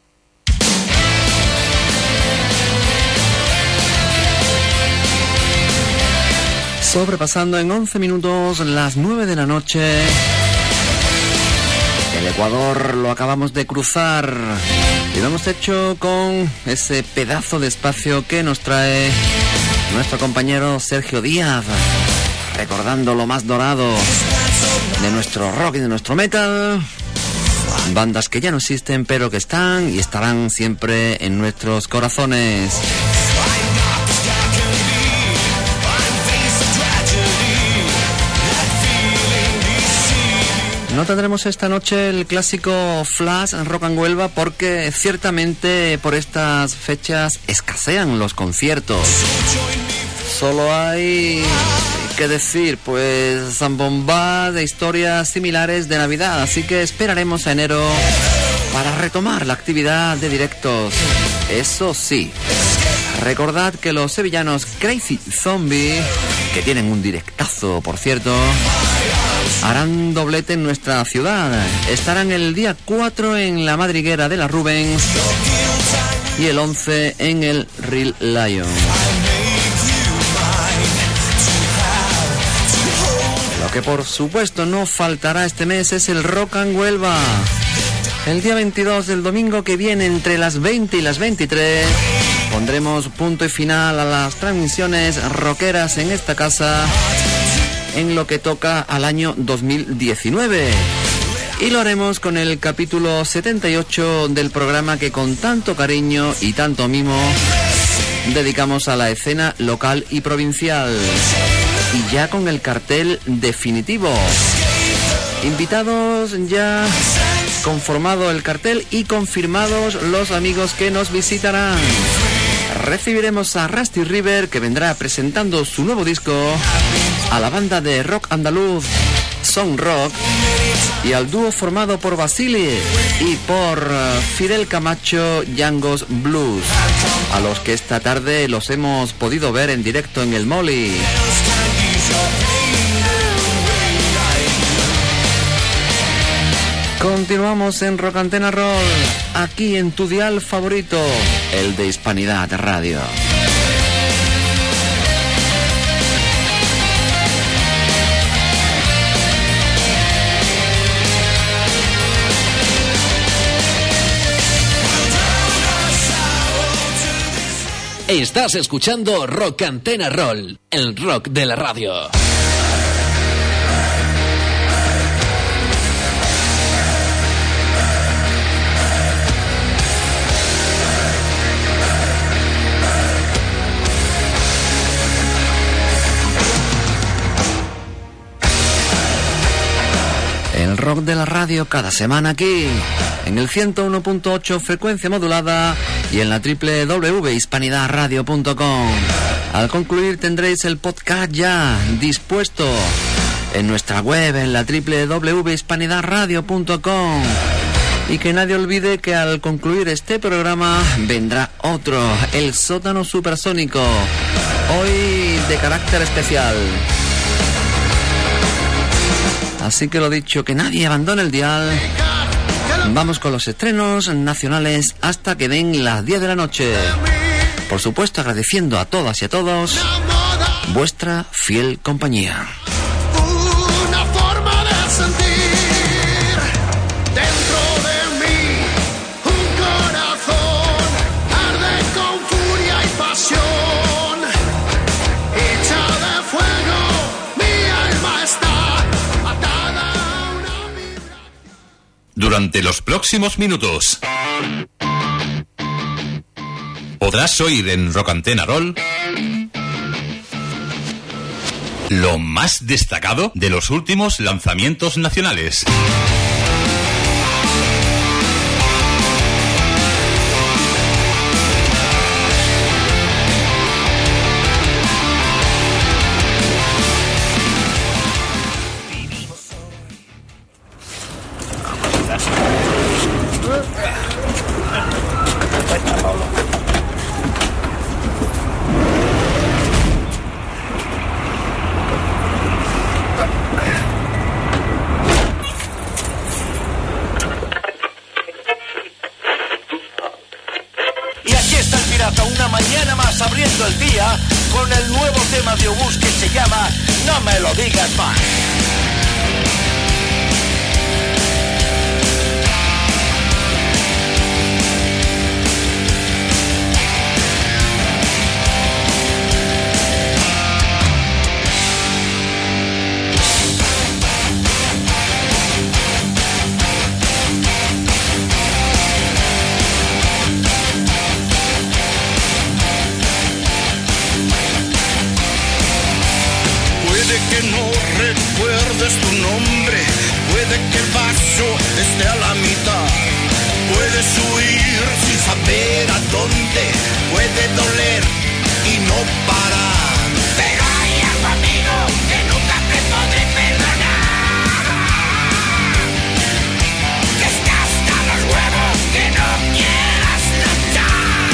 C: Sobrepasando en 11 minutos las 9 de la noche. El Ecuador lo acabamos de cruzar y lo hemos hecho con ese pedazo de espacio que nos trae nuestro compañero Sergio Díaz, recordando lo más dorado de nuestro rock y de nuestro metal. Bandas que ya no existen, pero que están y estarán siempre en nuestros corazones. No tendremos esta noche el clásico Flash Rock and Huelva porque ciertamente por estas fechas escasean los conciertos. Solo hay que decir, pues, zambombas de historias similares de Navidad, así que esperaremos a enero para retomar la actividad de directos. Eso sí, recordad que los sevillanos Crazy Zombie, que tienen un directazo, por cierto, harán doblete en nuestra ciudad. Estarán el día 4 en la madriguera de la Rubens y el 11 en el Real Lion. Lo que por supuesto no faltará este mes es el Rock and Huelva. El día 22 del domingo que viene, entre las 20 y las 23, pondremos punto y final a las transmisiones rockeras en esta casa en lo que toca al año 2019. Y lo haremos con el capítulo 78 del programa que con tanto cariño y tanto mimo dedicamos a la escena local y provincial. Y ya con el cartel definitivo. Invitados ya, conformado el cartel y confirmados los amigos que nos visitarán. Recibiremos a Rusty River, que vendrá presentando su nuevo disco, a la banda de rock andaluz Song Rock y al dúo formado por Basili y por Fidel Camacho, Yangos Blues, a los que esta tarde los hemos podido ver en directo en el Molly. Continuamos en Rock Antena Roll, aquí en tu dial favorito, el de Hispanidad Radio.
B: Estás escuchando Rock Antena Roll, el rock de la radio.
C: El rock de la radio cada semana aquí, en el 101.8 frecuencia modulada y en la www.hispanidadradio.com. Al concluir tendréis el podcast ya dispuesto en nuestra web, en la www.hispanidadradio.com. Y que nadie olvide que al concluir este programa vendrá otro, el sótano supersónico, hoy de carácter especial. Así que lo dicho, que nadie abandone el dial. Vamos con los estrenos nacionales hasta que den las 10 de la noche. Por supuesto, agradeciendo a todas y a todos vuestra fiel compañía.
A: Una forma de sentir dentro de mí, un corazón arde con furia y pasión, hecha de fuego, mi alma está atada a una vibra.
J: Durante los próximos minutos podrás oír en Rock Antena Roll lo más destacado de los últimos lanzamientos nacionales.
A: no me lo digas más.
K: Que no recuerdes tu nombre, puede que el vaso esté a la mitad, puedes huir sin saber a dónde, puede doler y no parar, pero hay algo, amigo, que nunca te podré perdonar, que es que hasta los huevos que no quieras luchar.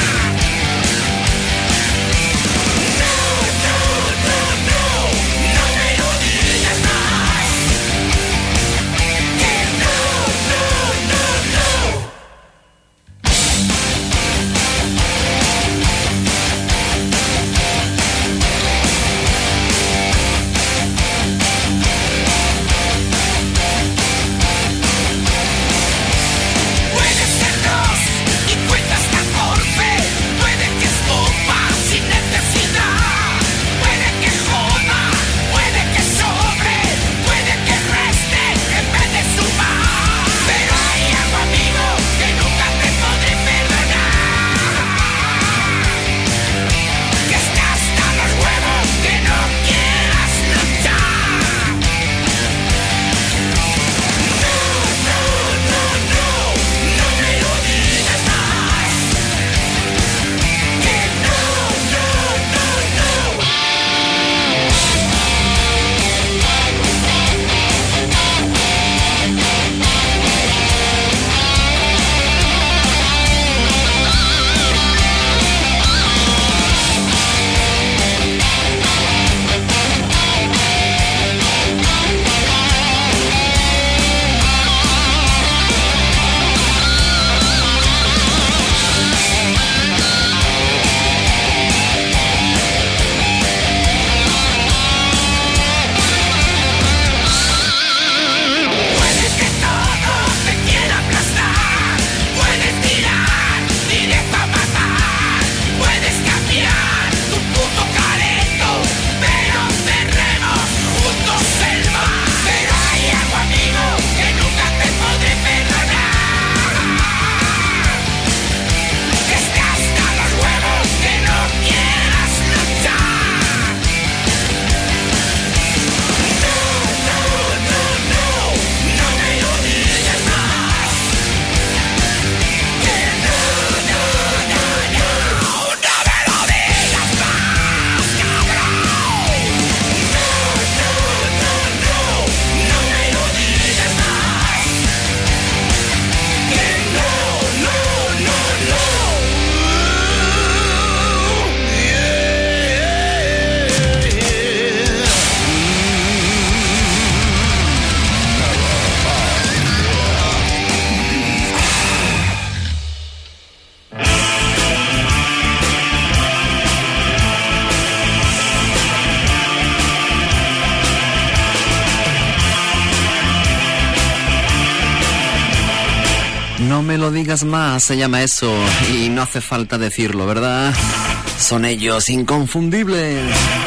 C: No me lo digas más, se llama eso, y no hace falta decirlo, ¿verdad? Son ellos, inconfundibles.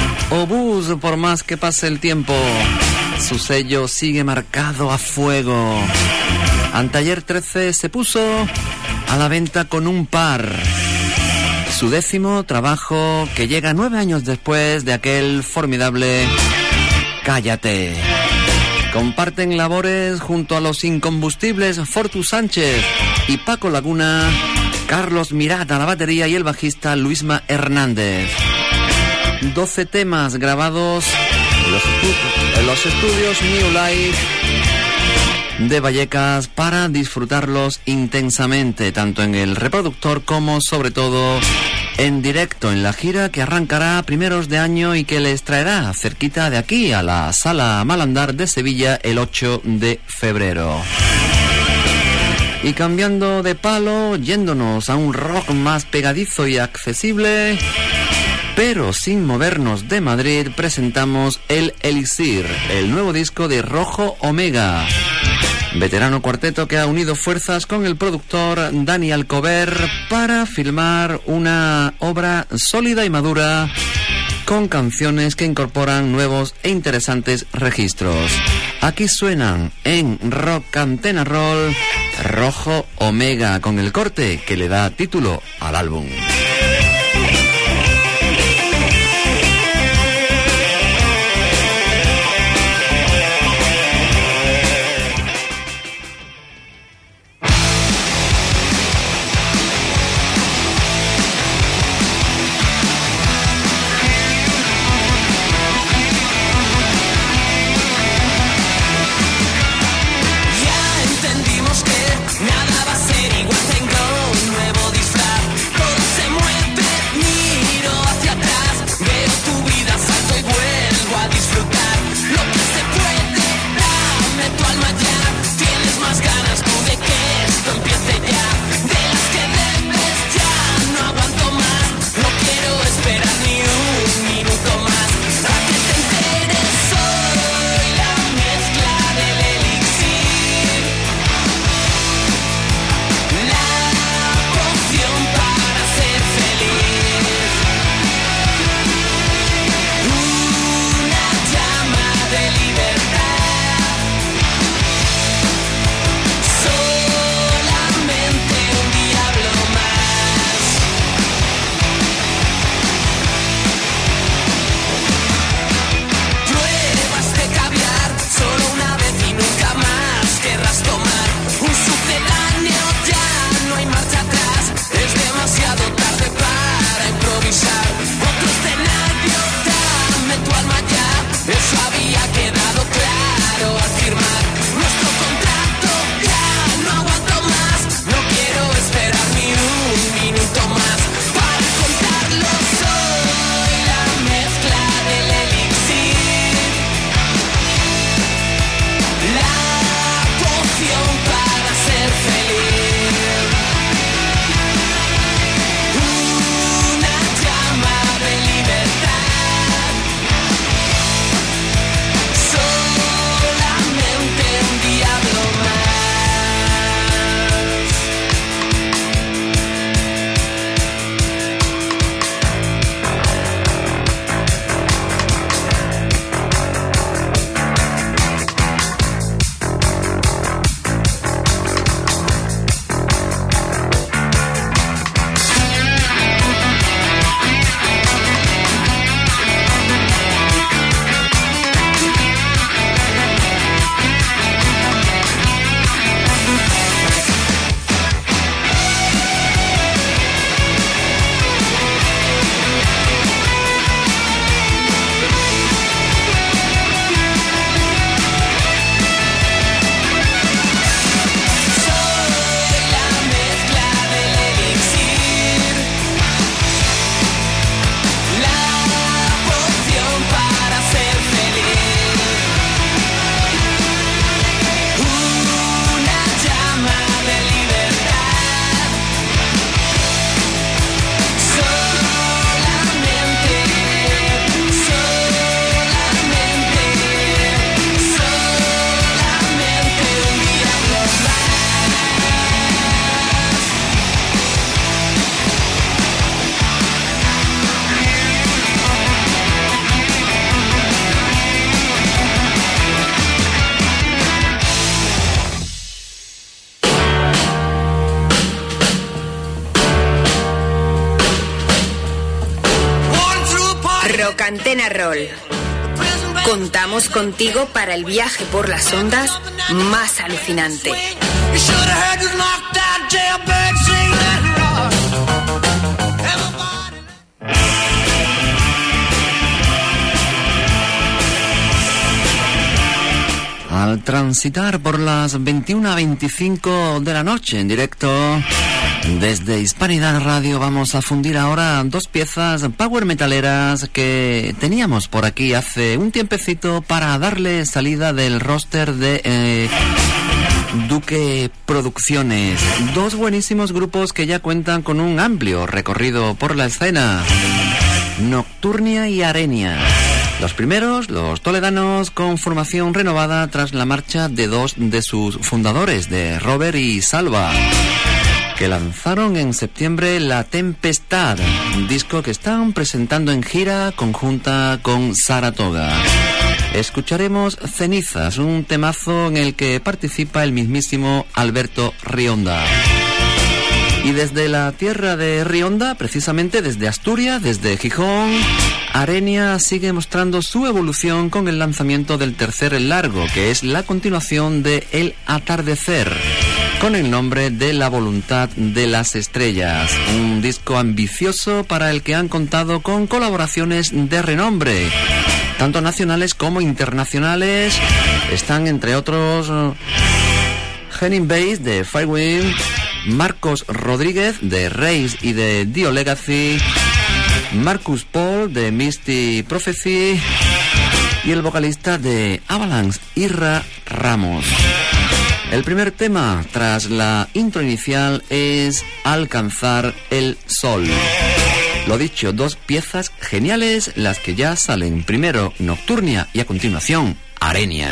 C: Obús, por más que pase el tiempo, su sello sigue marcado a fuego. Anteayer 13 se puso a la venta con un par. Su 10º trabajo, que llega 9 años después de aquel formidable Cállate. Comparten labores junto a los incombustibles Fortus Sánchez y Paco Laguna, Carlos Mirat a la batería y el bajista Luisma Hernández. 12 temas grabados en los estudios New Life de Vallecas para disfrutarlos intensamente, tanto en el reproductor como sobre todo en directo en la gira que arrancará a primeros de año y que les traerá cerquita de aquí a la Sala Malandar de Sevilla el 8 de febrero. Y cambiando de palo, yéndonos a un rock más pegadizo y accesible, Pero sin movernos de Madrid, presentamos El Elixir, el nuevo disco de Rojo Omega, veterano cuarteto que ha unido fuerzas con el productor Dani Alcover para filmar una obra sólida y madura con canciones que incorporan nuevos e interesantes registros. Aquí suenan en Rock Antena Roll Rojo Omega, con el corte que le da título al álbum.
L: Rock Antena Roll. Contamos contigo para el viaje por las ondas más alucinante.
C: Al transitar por las 21:25 de la noche en directo desde Hispanidad Radio, vamos a fundir ahora dos piezas power metaleras que teníamos por aquí hace un tiempecito para darle salida del roster de Duque Producciones. Dos buenísimos grupos que ya cuentan con un amplio recorrido por la escena. Nocturnia y Arenia. Los primeros, los toledanos, con formación renovada tras la marcha de dos de sus fundadores, de Robert y Salva, que lanzaron en septiembre La Tempestad, un disco que están presentando en gira conjunta con Saratoga. Escucharemos Cenizas, un temazo en el que participa el mismísimo Alberto Rionda. Y desde la tierra de Rionda, precisamente desde Asturias, desde Gijón, Arenia sigue mostrando su evolución con el lanzamiento del tercer largo, que es la continuación de El Atardecer, con el nombre de La Voluntad de las Estrellas. Un disco ambicioso para el que han contado con colaboraciones de renombre, tanto nacionales como internacionales. Están entre otros Henning Bass de Firewind, Marcos Rodríguez de Reis y de Dio Legacy, Marcus Paul de Misty Prophecy y el vocalista de Avalanche, Irra Ramos. El primer tema, tras la intro inicial, es Alcanzar el Sol. Lo dicho, dos piezas geniales, las que ya salen. Primero Nocturnia y a continuación Arenia.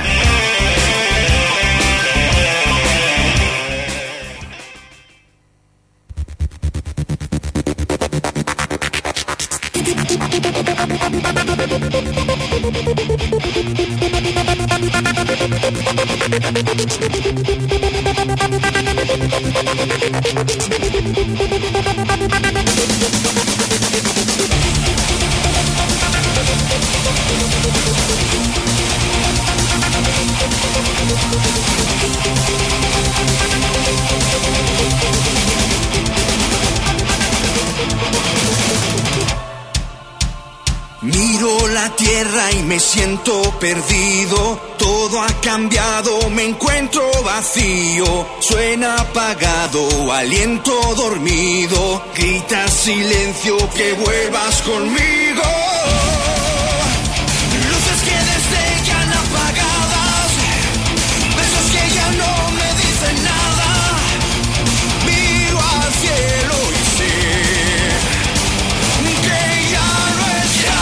K: Miro la tierra y me siento perdido, todo ha cambiado, me encuentro vacío, suena apagado, aliento dormido, grita silencio que vuelvas conmigo. Luces que destellan apagadas, besos que ya no me dicen nada, miro al cielo y sé que ya no está.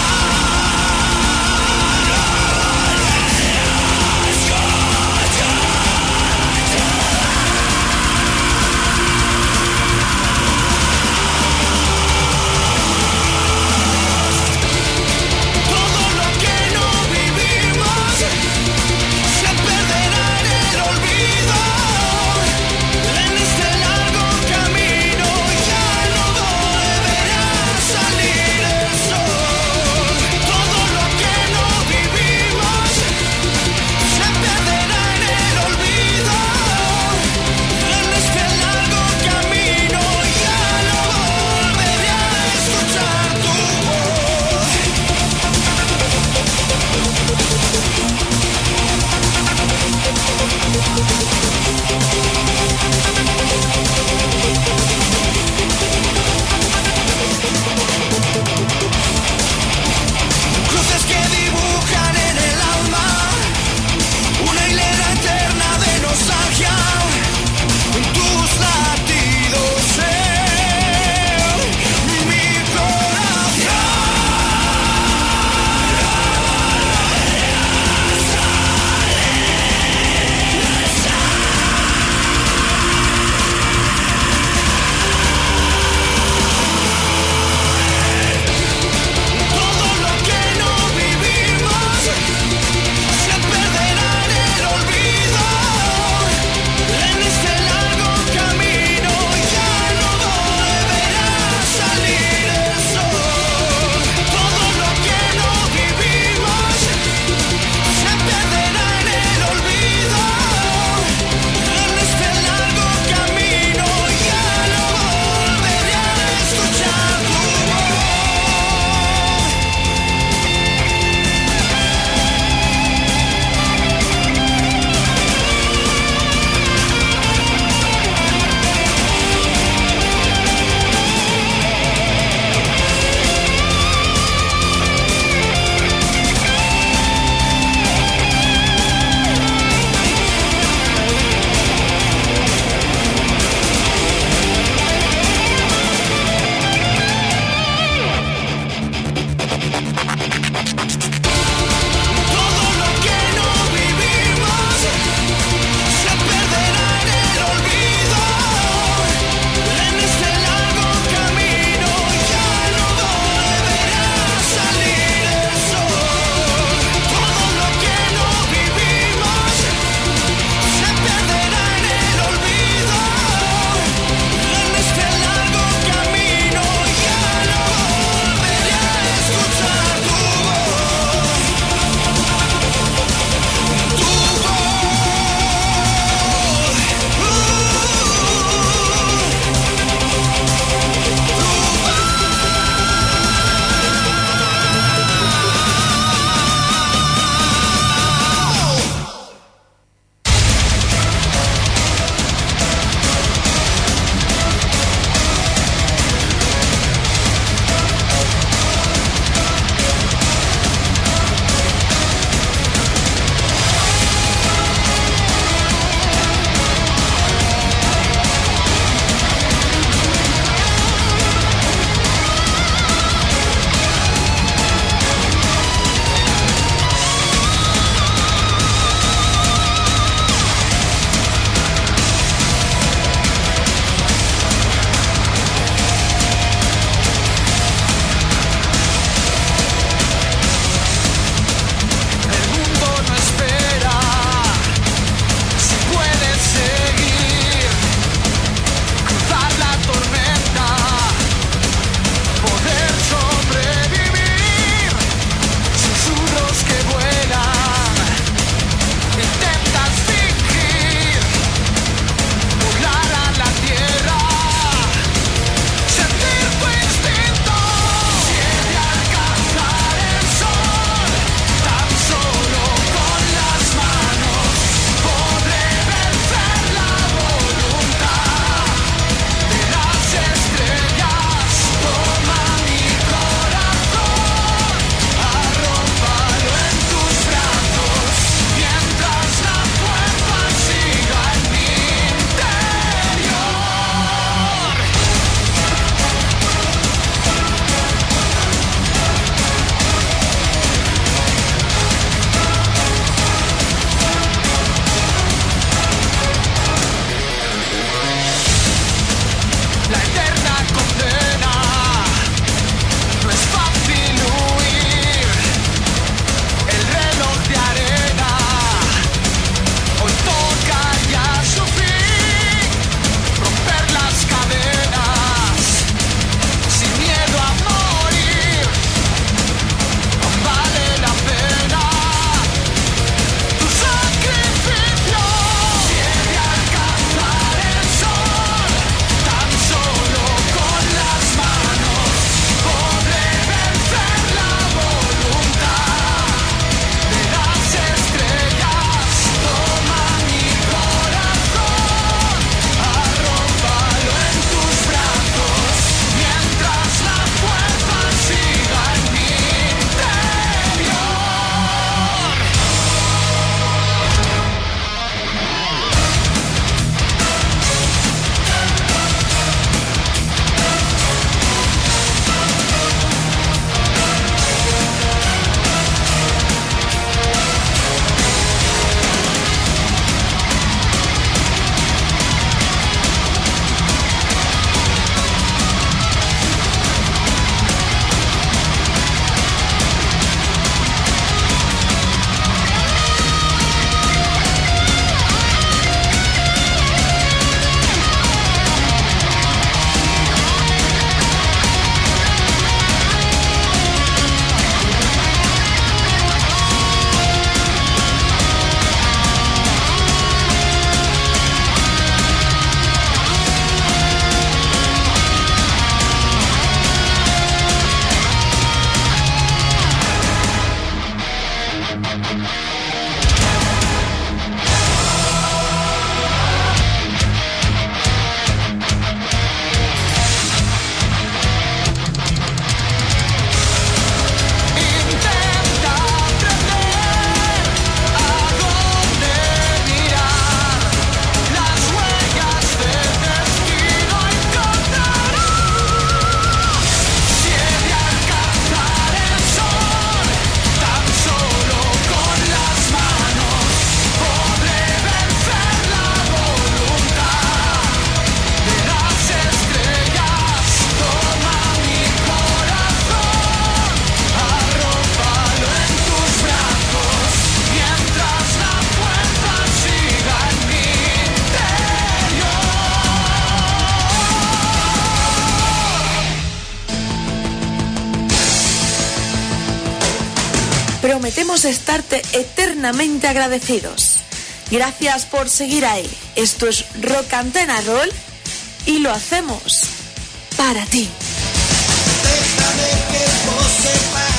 M: Prometemos estarte eternamente agradecidos. Gracias por seguir ahí. Esto es Rock Antena Roll y lo hacemos para ti.
K: Déjame que pose para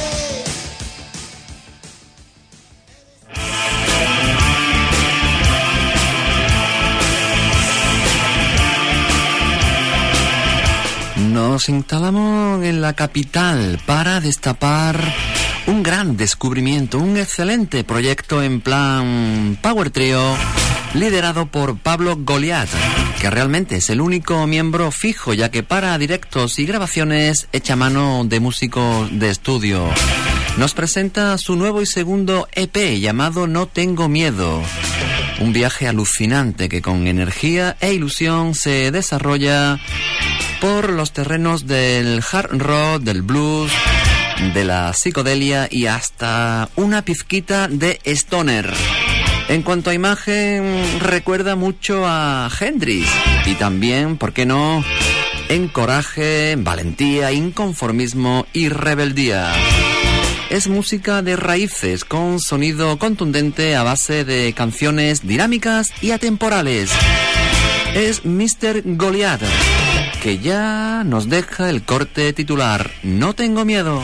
C: Nos instalamos en la capital para destapar un gran descubrimiento, un excelente proyecto en plan Power Trio, liderado por Pablo Goliat, que realmente es el único miembro fijo, ya que para directos y grabaciones echa mano de músicos de estudio. Nos presenta su nuevo y segundo EP llamado No Tengo Miedo. Un viaje alucinante que con energía e ilusión se desarrolla por los terrenos del hard rock, del blues, de la psicodelia y hasta una pizquita de stoner. En cuanto a imagen, recuerda mucho a Hendrix y también, ¿por qué no?, en coraje, valentía, inconformismo y rebeldía. Es música de raíces con sonido contundente a base de canciones dinámicas y atemporales. Es Mr. Goliat, que ya nos deja el corte titular No Tengo Miedo.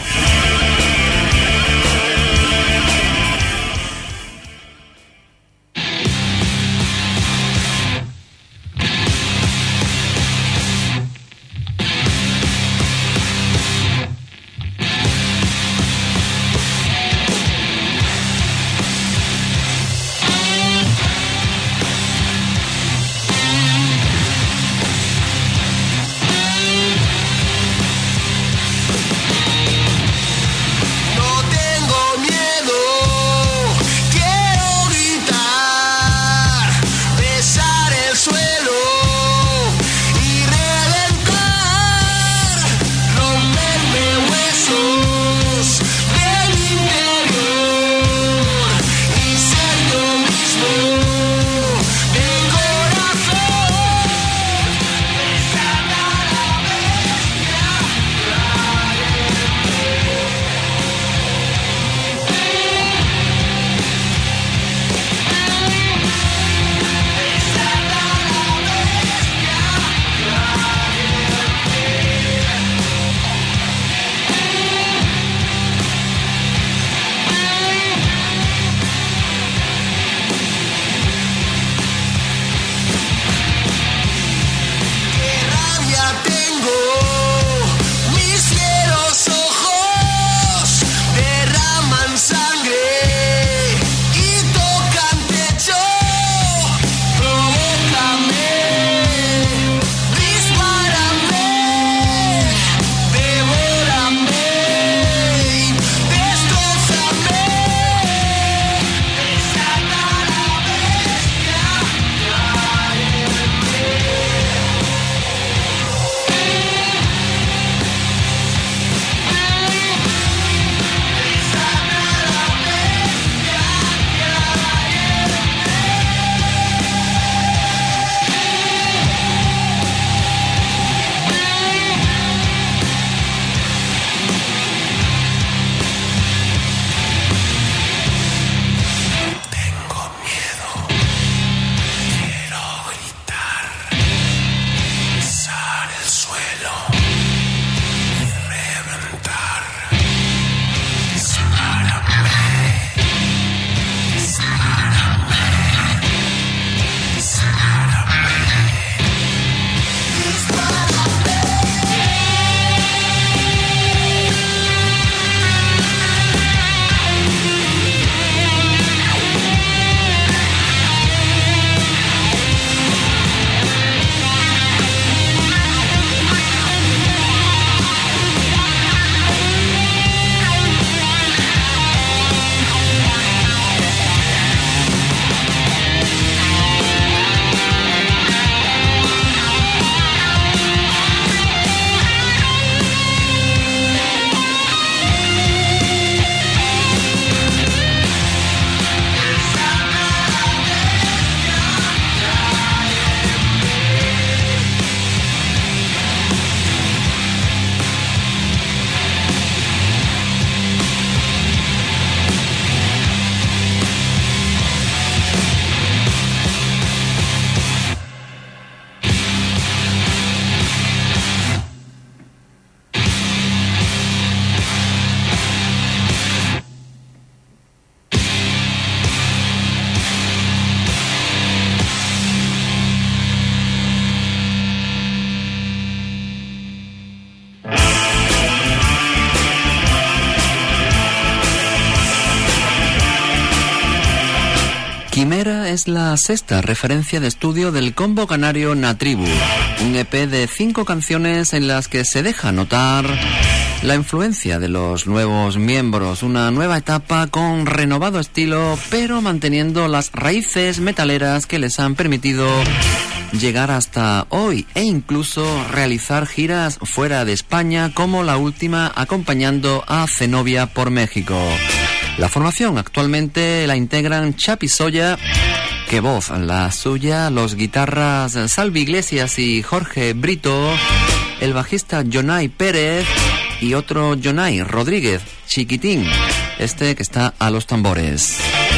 C: Quimera es la sexta referencia de estudio del combo canario Natribu, un EP de 5 canciones en las que se deja notar la influencia de los nuevos miembros, una nueva etapa con renovado estilo, pero manteniendo las raíces metaleras que les han permitido llegar hasta hoy e incluso realizar giras fuera de España, como la última acompañando a Zenobia por México. La formación actualmente la integran Chapi Soya, que voz la suya, los guitarras Salvi Iglesias y Jorge Brito, el bajista Jonay Pérez y otro Jonay Rodríguez, Chiquitín, este que está a los tambores.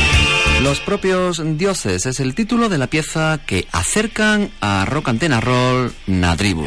C: Los propios dioses es el título de la pieza que acercan a Rock Antena Roll Natribu.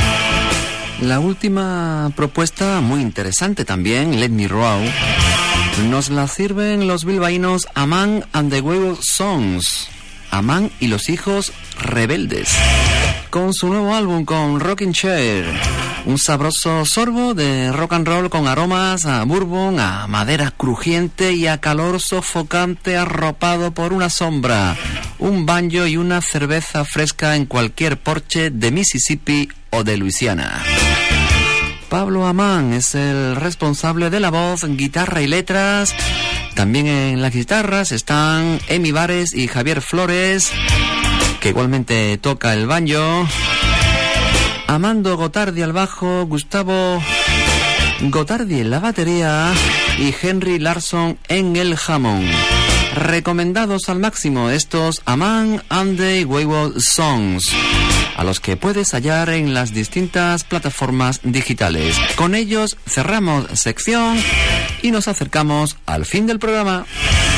C: La última propuesta, muy interesante también, Let Me Row, Nos la sirven los bilbaínos Amán and the Wayward Sons, Amán y los hijos rebeldes, con su nuevo álbum con Rocking Chair, un sabroso sorbo de rock and roll con aromas a bourbon, a madera crujiente y a calor sofocante arropado por una sombra, un banjo y una cerveza fresca en cualquier porche de Mississippi o de Luisiana. Pablo Amán es el responsable de la voz, guitarra y letras. También en las guitarras están Emi Vares y Javier Flores, que igualmente toca el banjo. Amando Gotardi al bajo, Gustavo Gotardi en la batería y Henry Larson en el jamón. Recomendados al máximo estos Amán and the Wayward Sons, a los que puedes hallar en las distintas plataformas digitales. Con ellos cerramos sección y nos acercamos al fin del programa.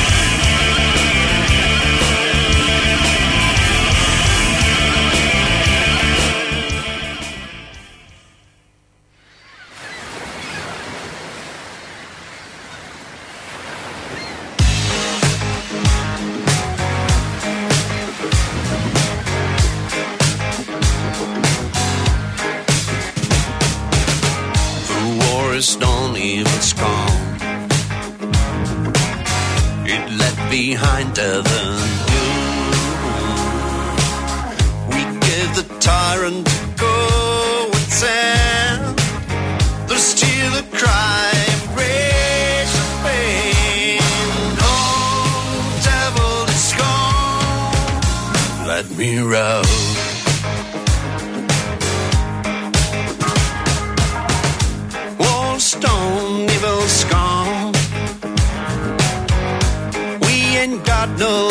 N: Don't even scorn. It left behind her than you. We gave the tyrant to go with sand. There's still a cry of rage and pain. Oh, devil is gone. Let me rouse. Stone, evil scorn. We ain't got no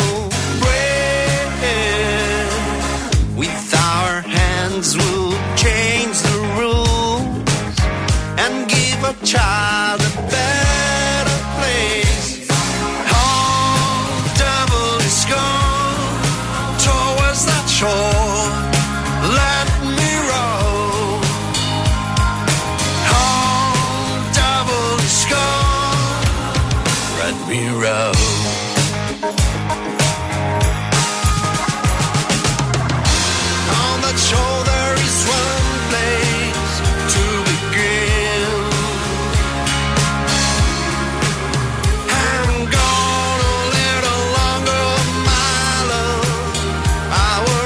N: bread. With our hands we'll change the rules and give a child a better place. Oh, devil is gone towards that shore. Let me roll. Let me roll. On that shore there is one place to begin. I'm gonna live a longer, my love, our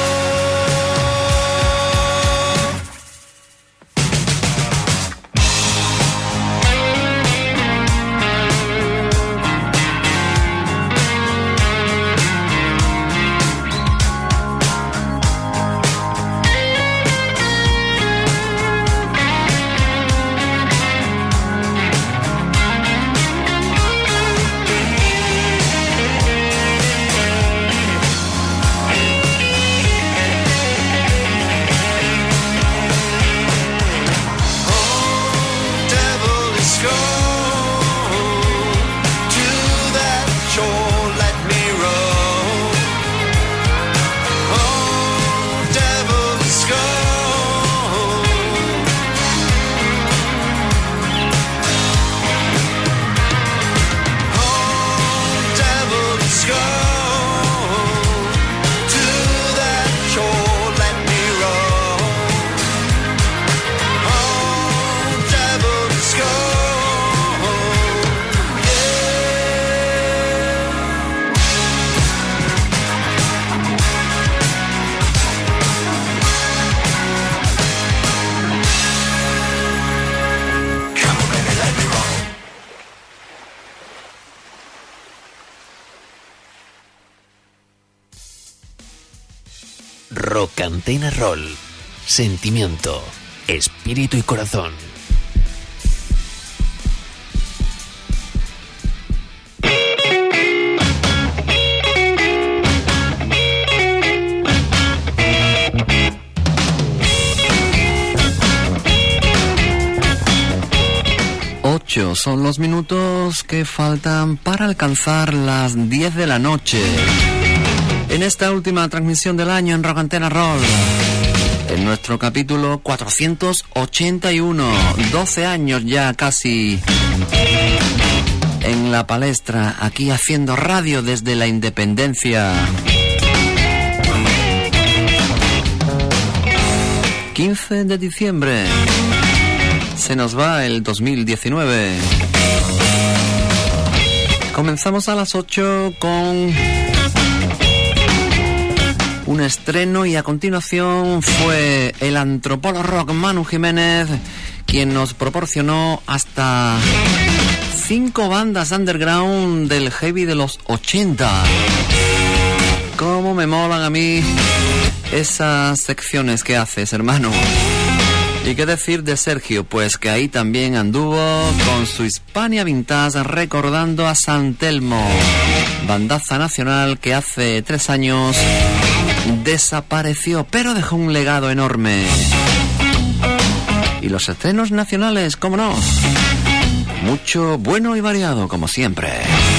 B: Rock Antena Roll. Sentimiento, espíritu y corazón.
C: Son los minutos que faltan para alcanzar las 10 de la noche. En esta última transmisión del año en Rock Antena Roll, en nuestro capítulo 481, 12 años ya casi en la palestra, aquí haciendo radio desde la independencia. 15 de diciembre. Se nos va el 2019. Comenzamos a las 8 con un estreno y a continuación fue el antropólogo rock Manu Jiménez quien nos proporcionó hasta 5 bandas underground del heavy de los 80. Cómo me molan a mí esas secciones que haces, hermano. ¿Y qué decir de Sergio? Pues que ahí también anduvo con su Hispania Vintage recordando a San Telmo, bandaza nacional que hace 3 años desapareció, pero dejó un legado enorme. Y los estrenos nacionales, ¿cómo no? Mucho bueno y variado, como siempre.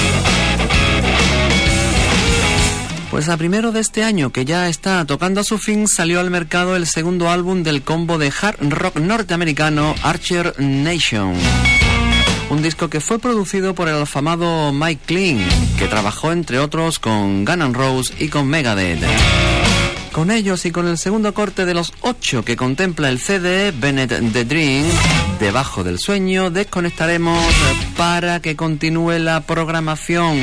C: Pues a primero de este año, que ya está tocando a su fin, salió al mercado el segundo álbum del combo de hard rock norteamericano Archer Nation. Un disco que fue producido por el afamado Mike Clean, que trabajó entre otros con Guns N' Roses y con Megadeth. Con ellos y con el segundo corte de los 8 que contempla el CD, Bennett the Dream, Debajo del Sueño, desconectaremos para que continúe la programación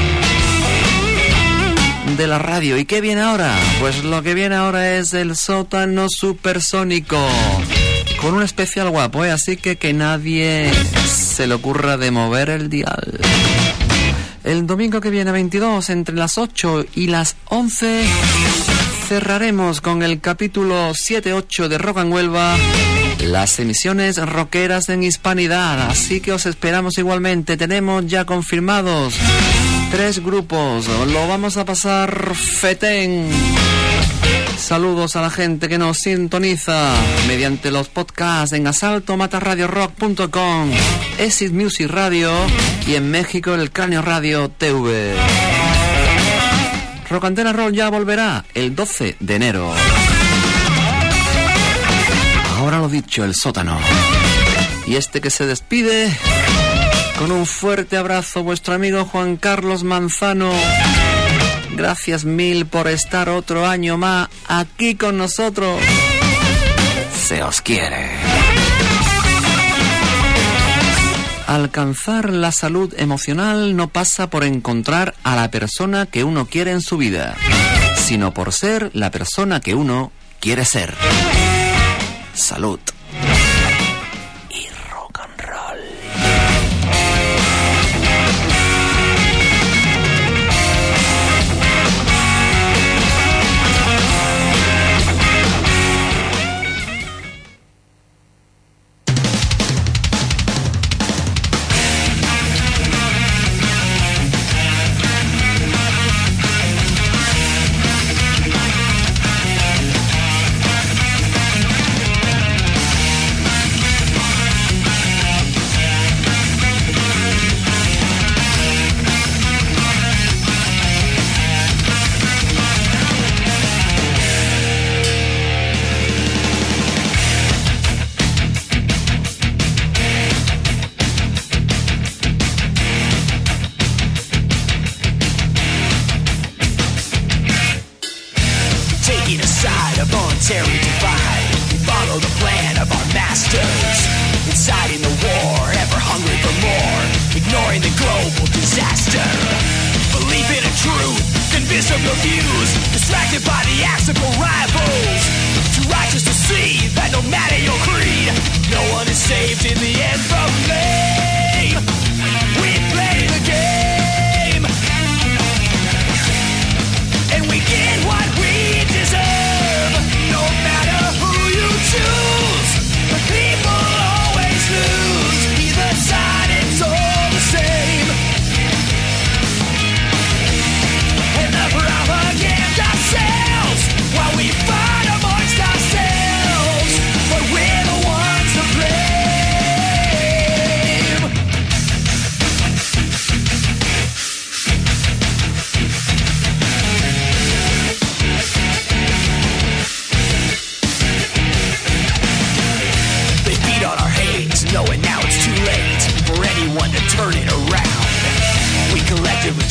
C: de la radio. ¿Y qué viene ahora? Pues lo que viene ahora es el sótano supersónico, con un especial guapo, así que nadie se le ocurra de mover el dial. El domingo que viene, 22, entre las 8 y las 11, cerraremos con el capítulo 7-8 de Rock en Huelva, las emisiones rockeras en Hispanidad, así que os esperamos igualmente. Tenemos ya confirmados 3 grupos, lo vamos a pasar fetén. Saludos a la gente que nos sintoniza mediante los podcasts en asaltomatarradiorock.com, Exit Music Radio y en México el Cráneo Radio TV. Rock Antena Roll ya volverá el 12 de enero. Ahora lo dicho, el sótano. Y este que se despide con un fuerte abrazo, vuestro amigo Juan Carlos Manzano. Gracias mil por estar otro año más aquí con nosotros. Se os quiere. Alcanzar la salud emocional no pasa por encontrar a la persona que uno quiere en su vida, sino por ser la persona que uno quiere ser. Salud.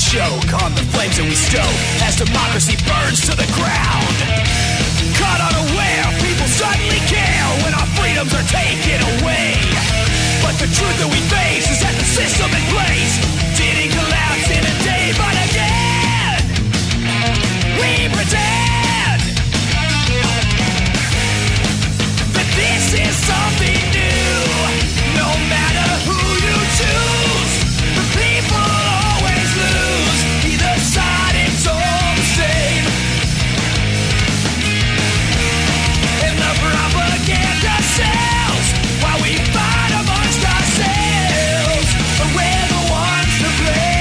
A: choke on the flames that we stoke as democracy burns to the ground. Caught unaware, people suddenly care when our freedoms are taken away. But the truth that we face is that the system in place didn't collapse in a day, but again we pretend that this is something new. No matter who you choose, the people always lose. Either side, it's all the same. And the propaganda sells while we fight amongst ourselves. But we're the ones to blame.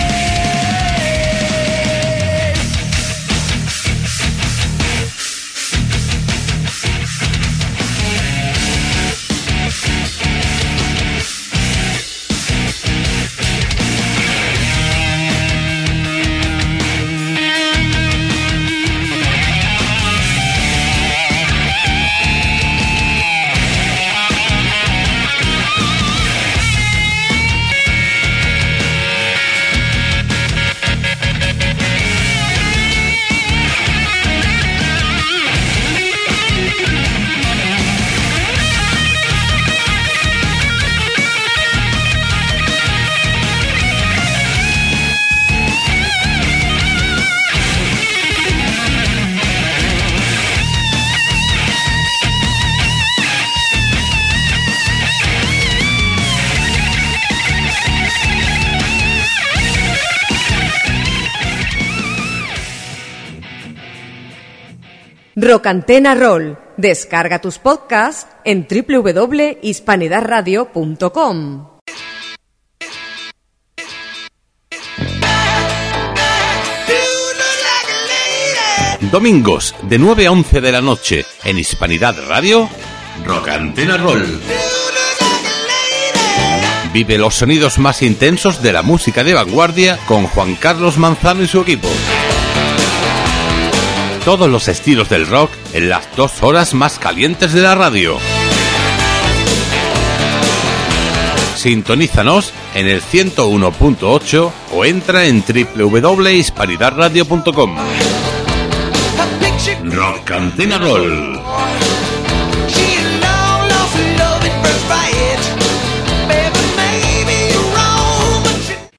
O: Rock Antena Roll. Descarga tus podcasts en www.hispanidadradio.com.
J: Domingos de 9 a 11 de la noche en Hispanidad Radio, Rock Antena Roll. Vive los sonidos más intensos de la música de vanguardia con Juan Carlos Manzano y su equipo. Todos los estilos del rock en las 2 horas más calientes de la radio. Sintonízanos en el 101.8 o entra en www.hispanidadradio.com. Rock Antena Roll.